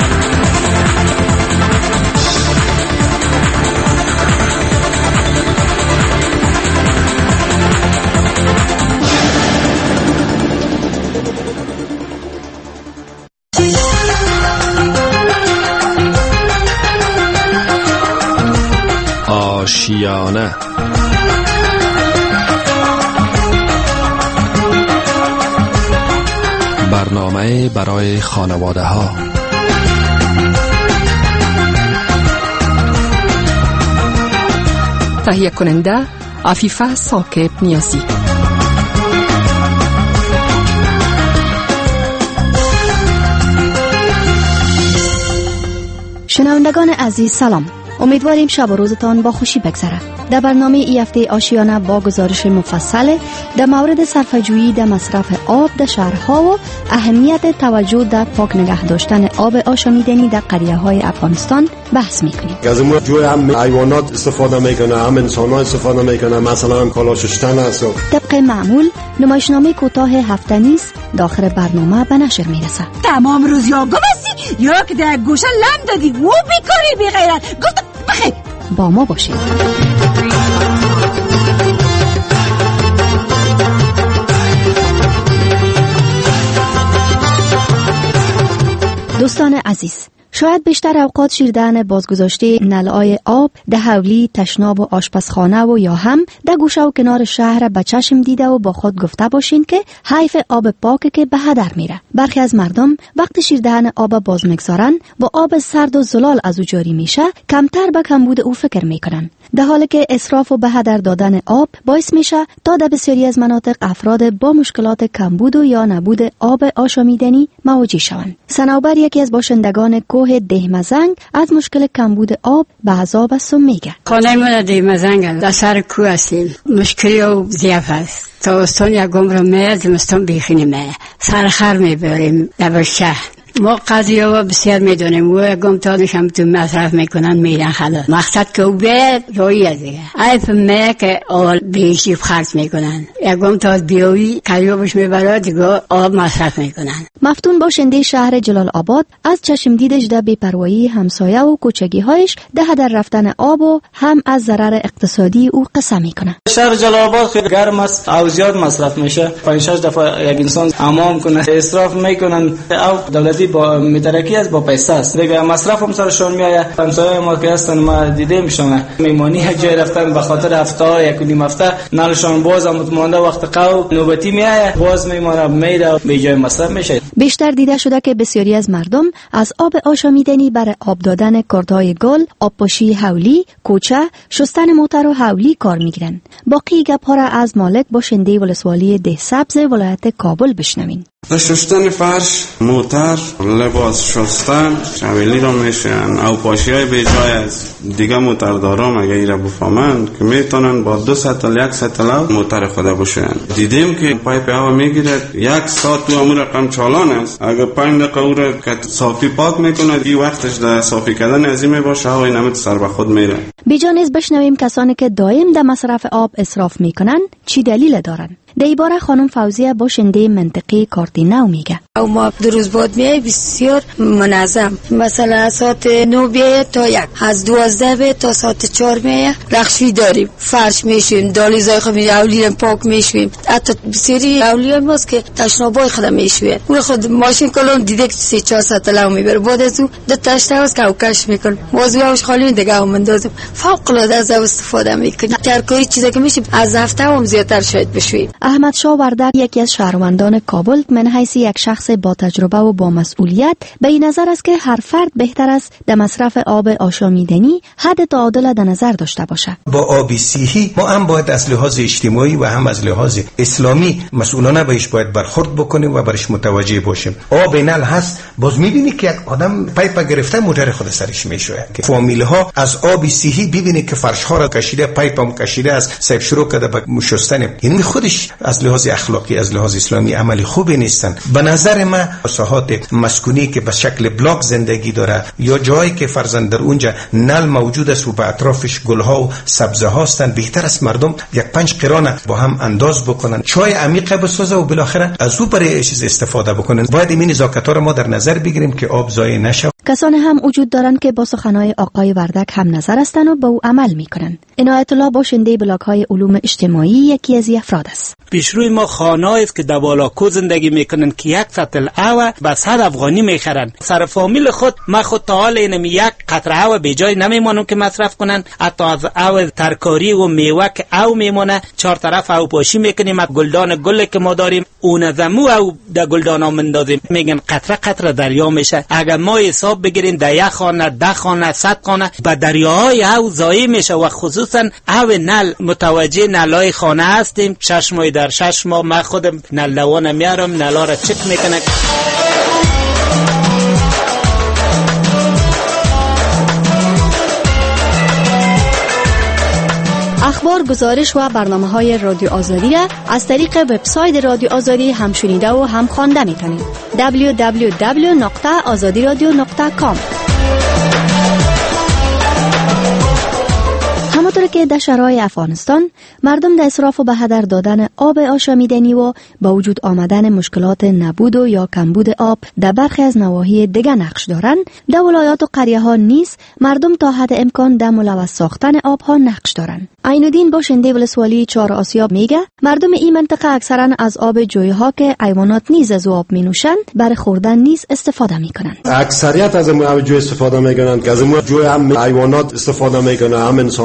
آشیانه برنامه برای خانواده ها. تهیه کننده عفیفه ساکب نیازی. شنوندگان عزیز سلام. امیدواریم شب و روزتان با خوشی بگذره. در برنامه ای هفته آشیانه با گزارش مفصل در مورد صرفه‌جویی در مصرف آب در شهرها و اهمیت توجه در پاک نگه داشتن آب آشامیدنی در قریه‌های افغانستان بحث می‌کنیم. از اون جوی هم حیوانات استفاده میکنه، هم انسان‌ها استفاده میکنه، مثلا هم کالا شستن است. طبق معمول نمایشنامه کوتاه هفته نیز داخل برنامه به نشر میرسه. تمام روز یا گمستی یا که در گوشه لم دادی و بیکاری بی غیرت. گفت بخیر با ما باشید. دوستان عزیز، شاید بیشتر اوقات شیردن بازگذاشته نل‌های آب ده حولی تشناب و آشپزخانه و یا هم ده گوشه و کنار شهر به چشم دیده و با خود گفته باشین که حیف آب پاک که به هدر میره. برخی از مردم وقتی شیردهن آب باز میگذارن با آب سرد و زلال از او جاری میشه کمتر به کمبود او فکر میکنن. در حالی که اسراف و به هدر دادن آب باعث میشه تا در بسیاری از مناطق افراد با مشکلات کمبود و یا نبود آب آشامیدنی مواجه شوند. صنوبر یکی از باشندگان کوه دهمزنگ از مشکل کمبود آب به عذاب است و میگه: خانه من دهمزنگ در سر کوه هستیم، مشکلی و ضعف است. تابستان یک عمر میاد، زمستان بیخی نمیاد. سرخر میبریم در شهر. ما قضیه ها بسیار میدونیم و اگم تا میشم تو مصرف میکنن میرن خلا مقصد که او به روی از دیگه ایف میه که آل بیشی خرج میکنن اگم تا بیوی کریوبش میبره دیگه آب مصرف میکنن. مفتون باشنده شهر جلال آباد از چشم دیدش در بی‌پروایی همسایه و کوچگی هایش ده هدر رفتن آب و هم از ضرر اقتصادی او قصه میکنه. شهر جلال آباد خیلی گرم است او زیاد مصرف میشه. پنج شش دفعه یک انسان حمام کنه اسراف میکنن او دولتی با مترکی است با پیسه است دیگه مصرف هم سرشون میآید. همسایه ما که هستن ما دیده میشن میمانی یک جای رفتن به خاطر هفته یک نیم هفته نالشون باز هم مونده وقت قو نوبتی میآید باز میمونه میره به جای مصرف میشه. بیشتر دیده شده که بسیاری از مردم از آب آشامیدنی برای آب دادن کردهای گل، آبپاشی حولی، کوچه، شستن موتر و حولی کار میگیرن. باقی گپ‌ها را از مالک باشنده ولسوالی ده سبز ولایت کابل بشنوین. شستن فرش، موتر، لباس شستن، حولی را میشن او پاشی های به جای از دیگه موتردارام اگه ایره بفهمن که میتونن با دو سطل یک سطل موتر خود بشن. دیدیم که پایپ هوا میگیره یک ساعت تو امور رقم چالان است اگه پنج دقیقه او را که صافی پاک میکنه دی وقتش در صافی کردن ازیمه باشه هوای نمت سر به خود میره. بیجانیز بشنویم کسانی که دائم در مصرف آب اسراف میکنن چی دلیل دارن. در این باره خانم فوزیه باشنده منطقه کارتینو میگه: او ما دو روز بعد میای بسیار منظم، مثلا از ساعت نو بیای تا یک، از دوازده بیای تا ساعت چهار میای رخشوی داریم، فرش میشویم، دالیزای خود اولی پاک میشویم، حتی بسیاری اولی ماست که تشنابای خود میشویم اون خود ماشین کلون دیده که سی چهار ساعت لو میبره بعد از اون دو تشنه هست که او کش میکن موضوعش خالی دیگه هم اندازم فوق العاده از او استفاده میکنیم. ترکاری چیزا که میشه از هفته هم زیادتر شاید بشویم. احمد شاه وردک یکی از شهروندان کابل من حیث یک شخص با تجربه و با مسئولیت به این نظر است که هر فرد بهتر است در مصرف آب آشامیدنی حد تعادل در نظر داشته باشد. با آب صحی ما هم باید از لحاظ اجتماعی و هم از لحاظ اسلامی مسئولانه بهش باید برخورد بکنیم و برش متوجه باشیم. آب نل هست باز میبینی که یک آدم پایپ گرفته موتر خود سرش میشوه که فامیل ها از آب صحی ببینی که فرش ها را کشیده پایپ هم کشیده از سیب شروع کرده به شستن این خودش از لحاظ اخلاقی از لحاظ اسلامی عملی خوبی نیستن. به نظر من ساحات مسکونی که به شکل بلاک زندگی داره یا جایی که فرزند در اونجا نل موجود است و به اطرافش گلها و سبزه هستند بهتر است مردم یک پنج قرانه با هم انداز بکنن چای عمیق بسازه و بالاخره از او برای چیز استفاده بکنن. باید این نزاکت‌ها را ما در نظر بگیریم که آب ضایع نشه. کسانی هم وجود دارند که با سخنهای آقای وردک هم نظر هستند و به او عمل میکنند. عنایت الله باشنده بلاک‌های علوم اجتماعی یکی از افراد است. پیشروی ما خانه‌ای است که در بالاکو زندگی میکنن که یک سطل آب به صد افغانی میخرن. سر فامیل خود ما خود تا حال اینم یک قطره آب به جای نمیمانم که مصرف کنن. حتی از آب ترکاری و میوه که او میمونه چهار طرف او پاشی میکنیم از گلدان گل که ما داریم اون زمو او در گلدان ها مندازیم میگن قطره قطره دریا میشه. اگر ما حساب بگیریم در یک خانه ده خانه صد خانه به دریاهای او ضایع میشه و خصوصا او نل متوجه نلای خانه هستیم. شش ماه در شش ماه ما خودم نل دوانه میارم نلا را چک میکنه. اخبار، گزارش و برنامه‌های رادیو آزادی را از طریق وبسایت رادیو آزادی هم شنیده و هم خوانده می‌تونید. دبلیو دبلیو دبلیو نقطه آزادی رادیو نقطه کام. همانطور که در شرایط افغانستان مردم در اسراف و به هدر دادن آب آشامیدنی و با وجود آمدن مشکلات نبود و یا کمبود آب در برخی از نواحی دیگر نقش دارند، در ولایات و قریه ها نیز مردم تا حد امکان در ملوث ساختن آب ها نقش دارند. عینالدین باشنده ولسوالی چهار آسیاب میگه مردم این منطقه اکثرا از آب جویها که حیوانات نیز از آب می نوشند برای خوردن نیز استفاده میکنند. اکثریت از آب جوی استفاده میکنند که از جوی هم حیوانات استفاده میکنند هم انسان ها استفاده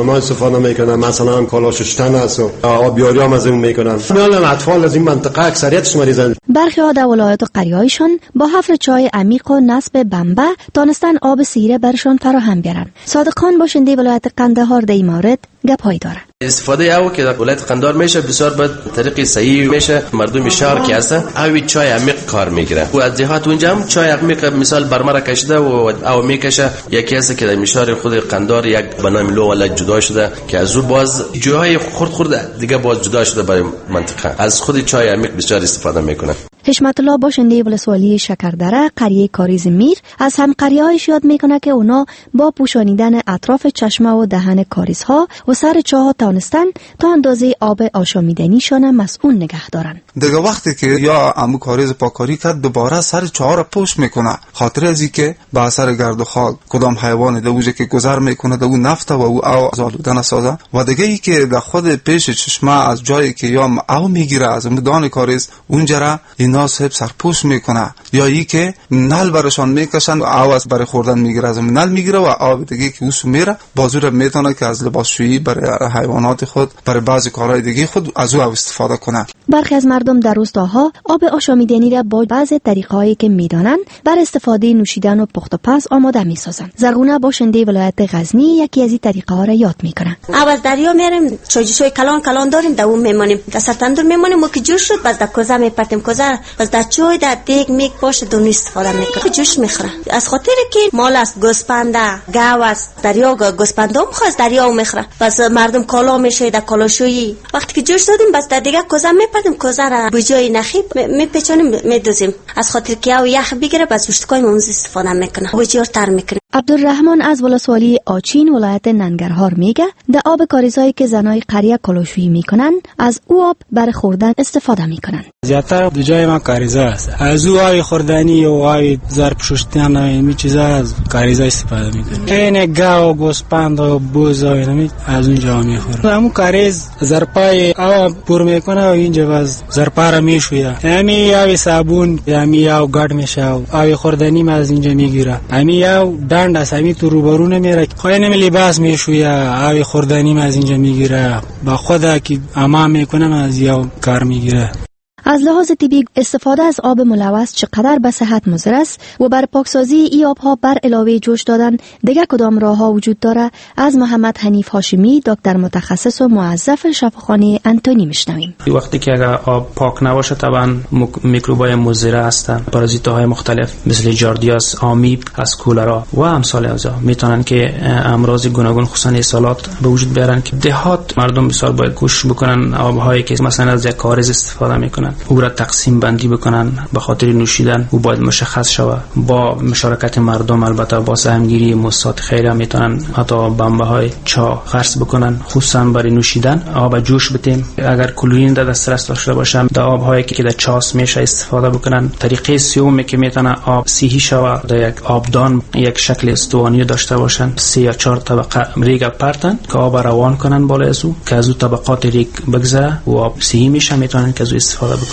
استفاده میکنن، مثلا کالا شستن است و آبیاری هم از این میکنن. میان اطفال از این منطقه اکثریتش مریضن. برخی ها در ولایات و قریه‌هایشان با حفر چای عمیق و نصب بمبه دانستن آب سیره برشان فراهم بیارن. صادقان باشنده ولایت قندهار در این مورد گپایی داره. استفاده او که در ولایت قندهار میشه بسیار به طریق صحیح میشه. مردم شهر که هستن اوی چای عمیق کار میگیرن و از دهات اونجا هم چای عمیق مثال برمره کشیده و او میکشه. یکی هست که در میشار خود قندهار یک به نام لو ولا جدا شده که از او باز جوهای خرد خرد دیگه باز جدا شده برای منطقه. از خود چای عمیق بسیار استفاده میکنن. حشمت الله باشنده ولسوالی شکردره قریه کاریز میر از هم قریه‌هایش یاد میکنه که اونا با پوشانیدن اطراف چشمه و دهن کاریزها و سر چاها تانستن تا اندازه آب آشامیدنیشان مسئول نگه دارن. دیگه وقتی که یا امو کاریز پاکاری کرد دوباره سر چاه را پوش میکنه، خاطر از اینکه با اثر گرد و خاک کدام حیوان دوجه که گذر میکنه دو نفت و او او آلوده نسازه و دیگه ای که در خود پیش چشمه از جایی که یا او میگیره از مدان کاریز اونجا را اینا صاحب سرپوش میکنه یا ای که نل برشان میکشن و آواز برای خوردن میگیره از نل میگیره و آب دیگه که اوسو میره بازور میتونه که از لباسشویی برای حیوانات خود برای بعضی کارهای دیگه خود از او استفاده کنه. برخی از مردم در روستاها آب آشامیدنی را با بعضی طریقه‌هایی که میدانن بر استفاده نوشیدن و پخت و پز آماده میسازن. زرغونه باشنده ولایت غزنی یکی از این طریقه‌ها را یاد میکنه. اول دریا میریم چوجوشوی کلان کلان داریم در اون میمونیم در سرتندور میمونیم و که جوش شد باز در کوزه میپرتیم کوزه باز در چای در دیگ میک باشه دون استفاده میکنه جوش میخوره از خاطر که مال است گوسپنده گاو است دریا گوسپنده میخواست دریا میخوره باز مردم کالا میشه در کالاشویی وقتی که جوش دادیم باز در دیگه کوزه میپرتیم کوزه را به جای نخی میپیچونیم میدوزیم از خاطر که او یخ بگیره باز گوشتکای اون استفاده میکنه بسیار تر میکنه. عبدالرحمن از ولسوالی آچین ولایت ننگرهار میگه در آب کاریزایی که زنای قریه کالاشویی میکنن از او آب برای خوردن استفاده میکنن. زیاتر دو جای ما کاریزا است. از او آب خوردنی و آب ظرف شستن و این چیزا از کاریزا استفاده میکنن. این گاو گوسپند و بوز و اینا از اونجا میخوره. همون کاریز ظرفای آب پر میکنه و اینجا باز ظرفا را میشویه. همین آب صابون همین آب گرد میشه آب خوردنی ما از اینجا میگیره. همین آب دند است همین تو روبرو نمیره. خواهی نمی لباس میشویه آب خوردنی ما از اینجا میگیره. با خدا که اما میکنم از یا کار میگیره. از لحاظ طبی استفاده از آب ملوث چقدر به صحت مضر است و بر پاکسازی ای آبها بر علاوه جوش دادن دیگر کدام راهها وجود داره از محمد حنیف هاشمی دکتر متخصص و موظف شفاخانه انتونی میشنویم. وقتی که اگر آب پاک نباشه طبعا میکروبای مضر هستن پارازیت‌های مختلف مثل جاردیاس آمیب از کولرا و امثال از میتونن که امراض گوناگون خصوصا اسهالات به وجود بیارن که دهات مردم بسیار باید گوش بکنن آبهایی که مثلا از کاریز استفاده میکنن او را تقسیم بندی بکنن به خاطر نوشیدن او باید مشخص شود با مشارکت مردم البته با سهمگیری موسسات خیریه میتونن حتی بمبه های چا خرس بکنن خصوصا برای نوشیدن آب جوش بتیم اگر کلورین در دسترس داشته باشن در آب هایی که در چاس میشه استفاده بکنن. طریقه سومی که میتونه آب سیهی شود در یک آبدان یک شکل استوانی داشته باشن سه یا چهار طبقه ریگ پرتن که آب روان کنن بالا از او که از او طبقات ریگ بگذره و آب سیهی میشه میتونن که از او استفاده بکنن.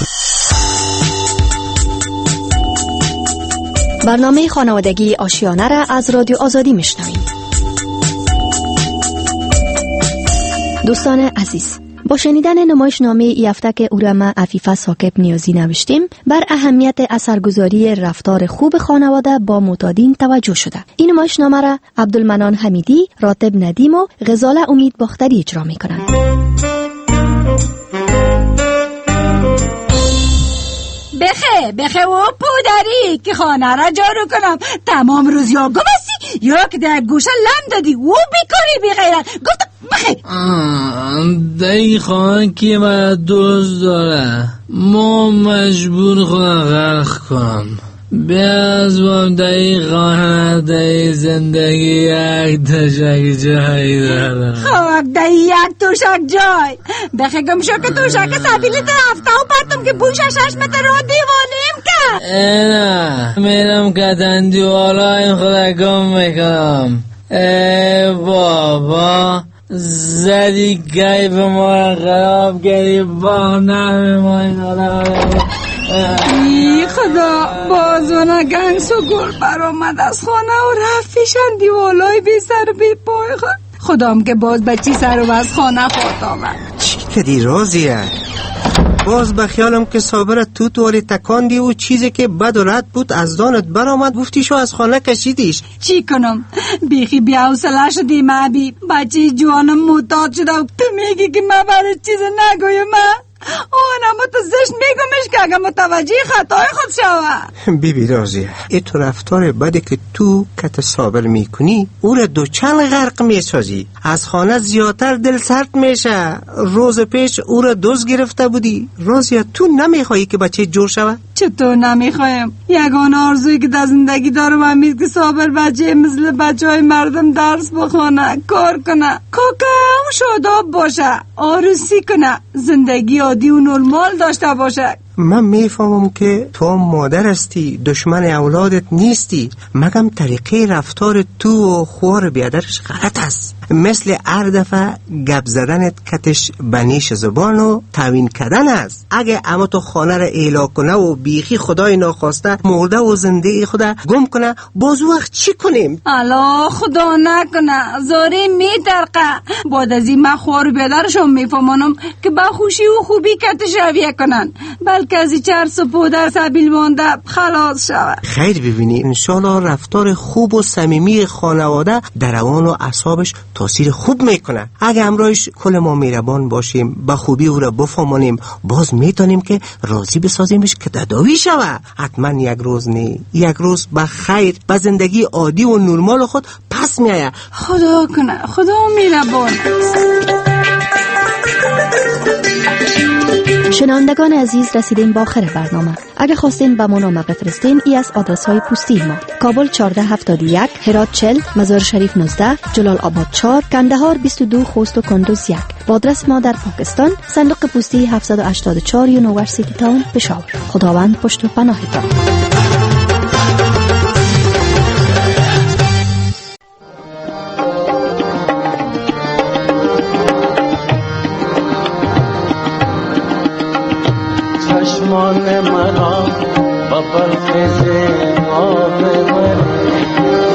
برنامه خانوادگی آشیانه را از رادیو آزادی میشنویم. دوستان عزیز، با شنیدن نمایشنامه ای هفته که او را ما عفیفه ثاقب نیازی نوشتیم بر اهمیت اثرگذاری رفتار خوب خانواده با معتادین توجه شده. این نمایشنامه را عبدالمنان حمیدی، راتب ندیم و غزاله امید باختری اجرا میکنند. بخه بخه و پودری که خانه را جارو کنم تمام روز یا گمستی یا که در گوشه لم دادی و بیکاری بیغیرت گفت بخه دایی خواهن که من دوست داره ما مجبور خواهن غرق کنم بیاز بام دایی خواهن دایی زندگی یک تشک جایی داره خواهد دایی یک توشک جای بخه گمشو که توشک سبیلی تا هفته و پرتم که بوش شش متر رو دیوانیم کرد اینا میرم کتن دیوالا خدا گم میکنم ای بابا زدی گای به ما خراب کردی با نمی ما ای خدا بازونا گنگ سو گل بر آمد از خانه و رفت پیشن دیوالای بی سر بی پای خود خدام که باز بچی سر و از خانه خورد آمد. چی کدی راضیه؟ باز به خیالم که صابر تو توری تکاندی و چیزی که بد و رد بود از دانت برآمد گفتیشو از خانه کشیدیش. چی کنم بیخی بی‌حوصله شدی مبی، بچه جوانم معتاد شده و تو میگی که من برای چیز نگویم. آنم تو زشت میگمش که اگه متوجه خطای خود شوه. بی بی رازیه ای تو رفتار بده که تو کت صابر میکنی او را دو چند غرق میسازی، از خانه زیادتر دل سرد میشه. روز پیش او را دوز گرفته بودی. رازیه تو نمیخوایی که بچه جور شوه؟ چطور نمیخوایم؟ یگانه آرزویی که در زندگی دارم همین که صابر بچه مثل بچه های مردم درس بخونه، کار کنه، کاکا و شاداب باشه، عروسی کنه، زندگی عادی و نرمال داشته باشه. من میفهمم که تو مادر هستی، دشمن اولادت نیستی، مگم طریقه رفتار تو و خوار بیادرش غلط است. مثل هر دفعه گپ زدنت کتش بنیش زبان و توین کردن است. اگه اما تو خانه را ایلا کنه و بیخی خدای ناخواسته مرده و زنده خدا گم کنه، باز وقت چی کنیم؟ الا خدا نکنه زاری میترقه. بعد از این من خوار بیادرشم میفهمانم که با خوشی و خوبی کتش رویه کنن، بلکه از چرس و پودر سبیل مانده خلاص شود. خیر ببینی انشالله رفتار خوب و صمیمی خانواده در روان و اعصابش تاثیر خوب میکنه. اگه امروز کل ما مهربان باشیم، با خوبی او را بفهمانیم، باز میتونیم که راضی بسازیمش که تداوی شوه. حتما یک روز نه یک روز با خیر با زندگی عادی و نرمال خود پس میایه. خدا کنه، خدا مهربان است. شنوندگان عزیز رسیدیم با آخر برنامه. اگه خواستین با ما نامه بفرستین ای از آدرس های پستی ما: کابل چهارده هفتاد و یک، هرات چهل، مزار شریف نوزده، جلال آباد چهار، کندهار بیست و دو، خوست و کندوز یک. با آدرس ما در پاکستان صندوق پستی هفتصد و هشتاد و چهار، یونیورسیتی تاون، پشاور. خداوند پشت و پناهتان. چشمان مرا با برق زیبا ببره،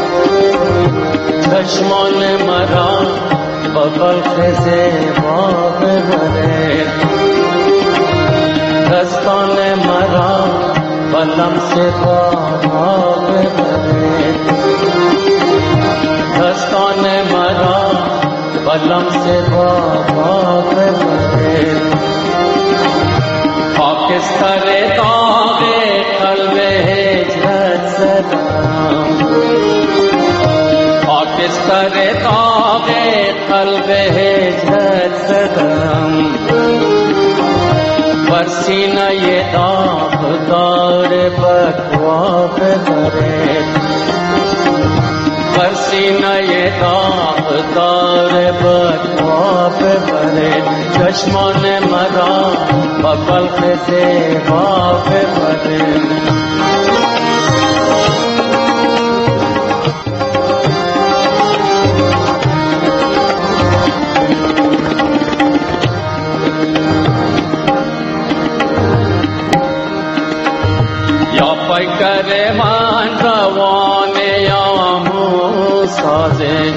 چشمان مرا با برق زیبا ببره، دستان مرا با لمس پاها ببره، دستان مرا با لمس پاها ببره. خاکستر داغ قلب هجرت زدم، خاکستر داغ قلب هجرت زدم، بر سینه داغ دار بکوا ببرد، بر سینه داغ دار بکوا ببرد. چشمان مرا با بلق زیبا ببرد. یا پیکر من روان یا موسازه،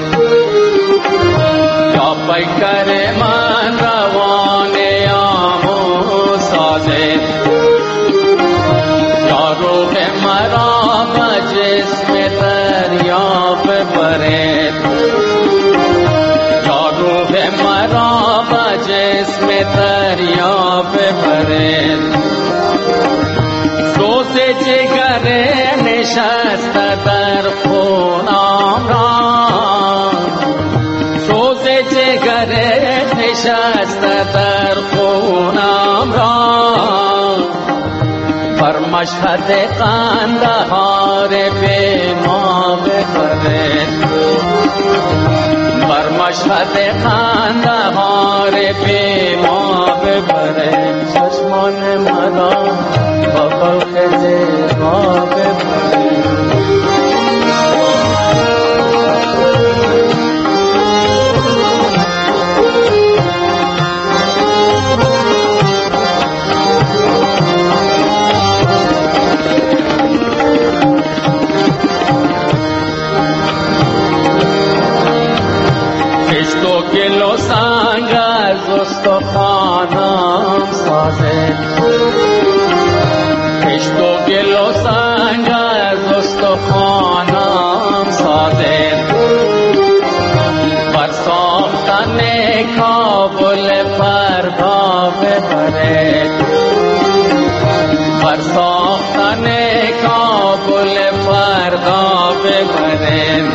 یا پیکر من روان یا موسازه، یا روح مرا به جسم دریا ببرد، یا روح مرا به جسم دریا ببرد. روز جگر نشسته در خونم را، روز جگر نشسته در خونم را، بر مشهد قندهار به ما ببرد، بر مشهد قندهار به ما ببرد. چشمان مرا با بلق زیبا ببرد. استخوانم سازد کشت و گل و سنگ از استخوانم سازد بر ساختن کابل فردا ببرد بر ساختن کابل فردا ببرد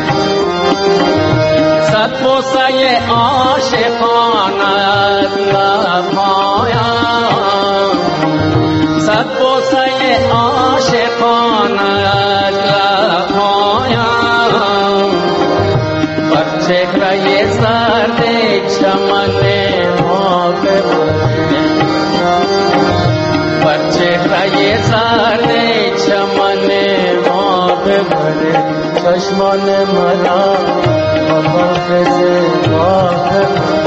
صد بوسه عاشقانه از لبهایم صد بوسه عاشقانه از لبهایم بر چهره زرد چمن ما ببرد بر چهره زرد چمن ما ببرد چشمان مرا حافظ